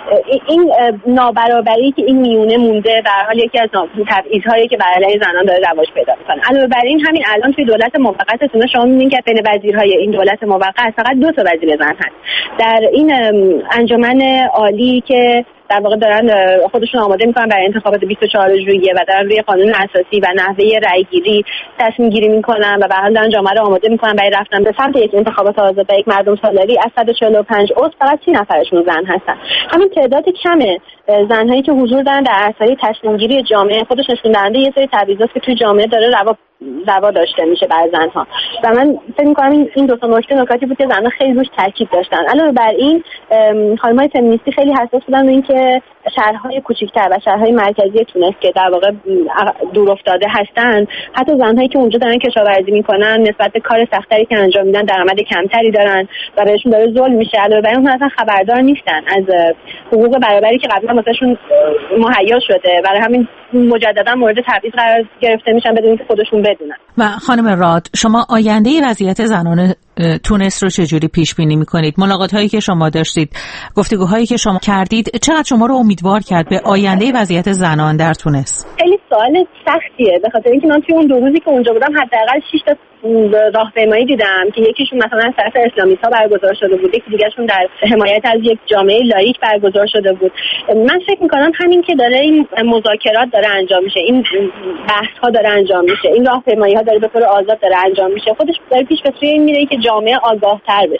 Speaker 5: این نابرابری که این میونه مونده در حال یکی از تبعیض‌هایی که بر علیه زنان داره رواج پیدا می‌کنه. علاوه بر این همین الان توی دولت موقت تونس شما می‌بینید که بین وزیرهای این دولت موقت فقط 2 تا وزیر زن هست. در این انجمن عالی که در واقع دارن خودشون آماده میکنن برای انتخابات 24 ژوئیه و دارن روی قانون اساسی و نحوه رأی‌گیری تصمیم گیری میکنن و به حال دارن جامعه رو آماده میکنن برای رفتن به سمت یک انتخابات آزاد و یک مردم سالاری. از 145 عضو فقط 30 نفرشون زن هستن. همین تعداد کم زنهایی که حضور دارن در عرصه‌های تصمیم گیری جامعه خودش نشون دهنده یه سری تبعیضاتی که توی جامعه داره روا داشته میشه برای زنها و من فکر می‌کنم این دو تا نکاتی بود که زنها خیلی روش تاکید داشتن. علاوه بر این خانم‌های فمینیستی خیلی حساس بودن به اینکه شهرهای کوچکتر و شهرهای مرکزی تونس که در واقع دور افتاده هستن، حتی زنهایی که اونجا دارن کشاورزی میکنن نسبت به کار سختری که انجام میدن درآمد کمتری دارن و بهشون داره ظلم میشه. علاوه بر این اصلا خبردار نیستن از حقوق برابری که قبلا واسهشون مهیا شده، برای همین مجددا مورد تبعیض قرار گرفته میشن بدون اینکه خودشون بدونن.
Speaker 21: و خانم راد، شما آینده وضعیت زنان تونس رو چجوری پیش بینی میکنید؟ ملاقات هایی که شما داشتید، گفتگوهایی که شما کردید، چقدر شما رو امیدوار کرد به آینده وضعیت زنان در تونس؟
Speaker 5: خیلی سوال سختیه، به خاطر اینکه من توی اون 2 روزی که اونجا بودم حداقل 6 تا راهپیمایی دیدم که یکیشون مثلا از طرف اسلامیست‌ها برگزار شده بود، یکی دیگه‌شون در حمایت از یک جامعه لایک برگزار شده بود. من فکر می‌کنم همین که داره این مذاکرات داره انجام میشه، این بحث‌ها داره انجام میشه، این راهپیمایی‌ها داره به طور آزاد داره انجام میشه، خودش داره پیش به سوی این میره که جامعه آگاه‌تر بشه.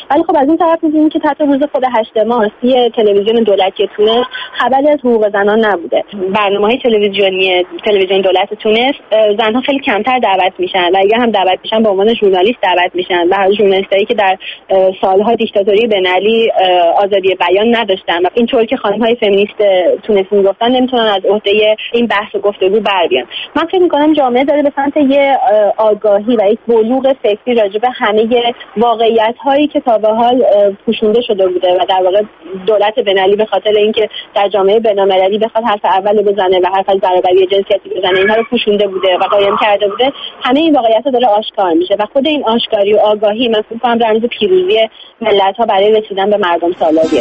Speaker 5: ولی خب از این طرف می‌بینیم که حتی روز خود 8 مارس تلویزیون دولتی تونس خبری از حقوق زنان نبوده. برنامه‌های تلویزیون دولت تونس زنها خیلی کمتر دعوت میشن و اگر هم دعوت میشن به عنوان ژورنالیست دعوت میشن و ژورنالیستایی که در سالها دیکتاتوری بن علی آزادی بیان نداشتن و اینطور که خانم‌های فمینیست تونسی میگفتن نمیتونن از عهده این بحث و گفتگو بر بیان. من فکر می‌کنم جامعه داره به سمت یه آگاهی و یک بلوغ فکری راجع به همه واقعیت‌هایی که تا به حال پوشونده شده بوده و در واقع دولت بن علی به خاطر اینکه در جامعه بین‌المللی بخواد حرف اول بزنه و حرف از برابری جنسیتی بزنه اینها رو پوشونده بوده و قایم کرده بوده. همه این واقعیت‌ها داره آشکار میشه و خود این آشکاری و آگاهی من فکر می‌کنم رمز پیروزی ملت‌ها برای رسیدن به مردم سالاریه.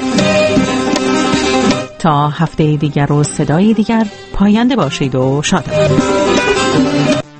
Speaker 21: تا هفته دیگر و صدای دیگر پاینده باشید و شاد باشید.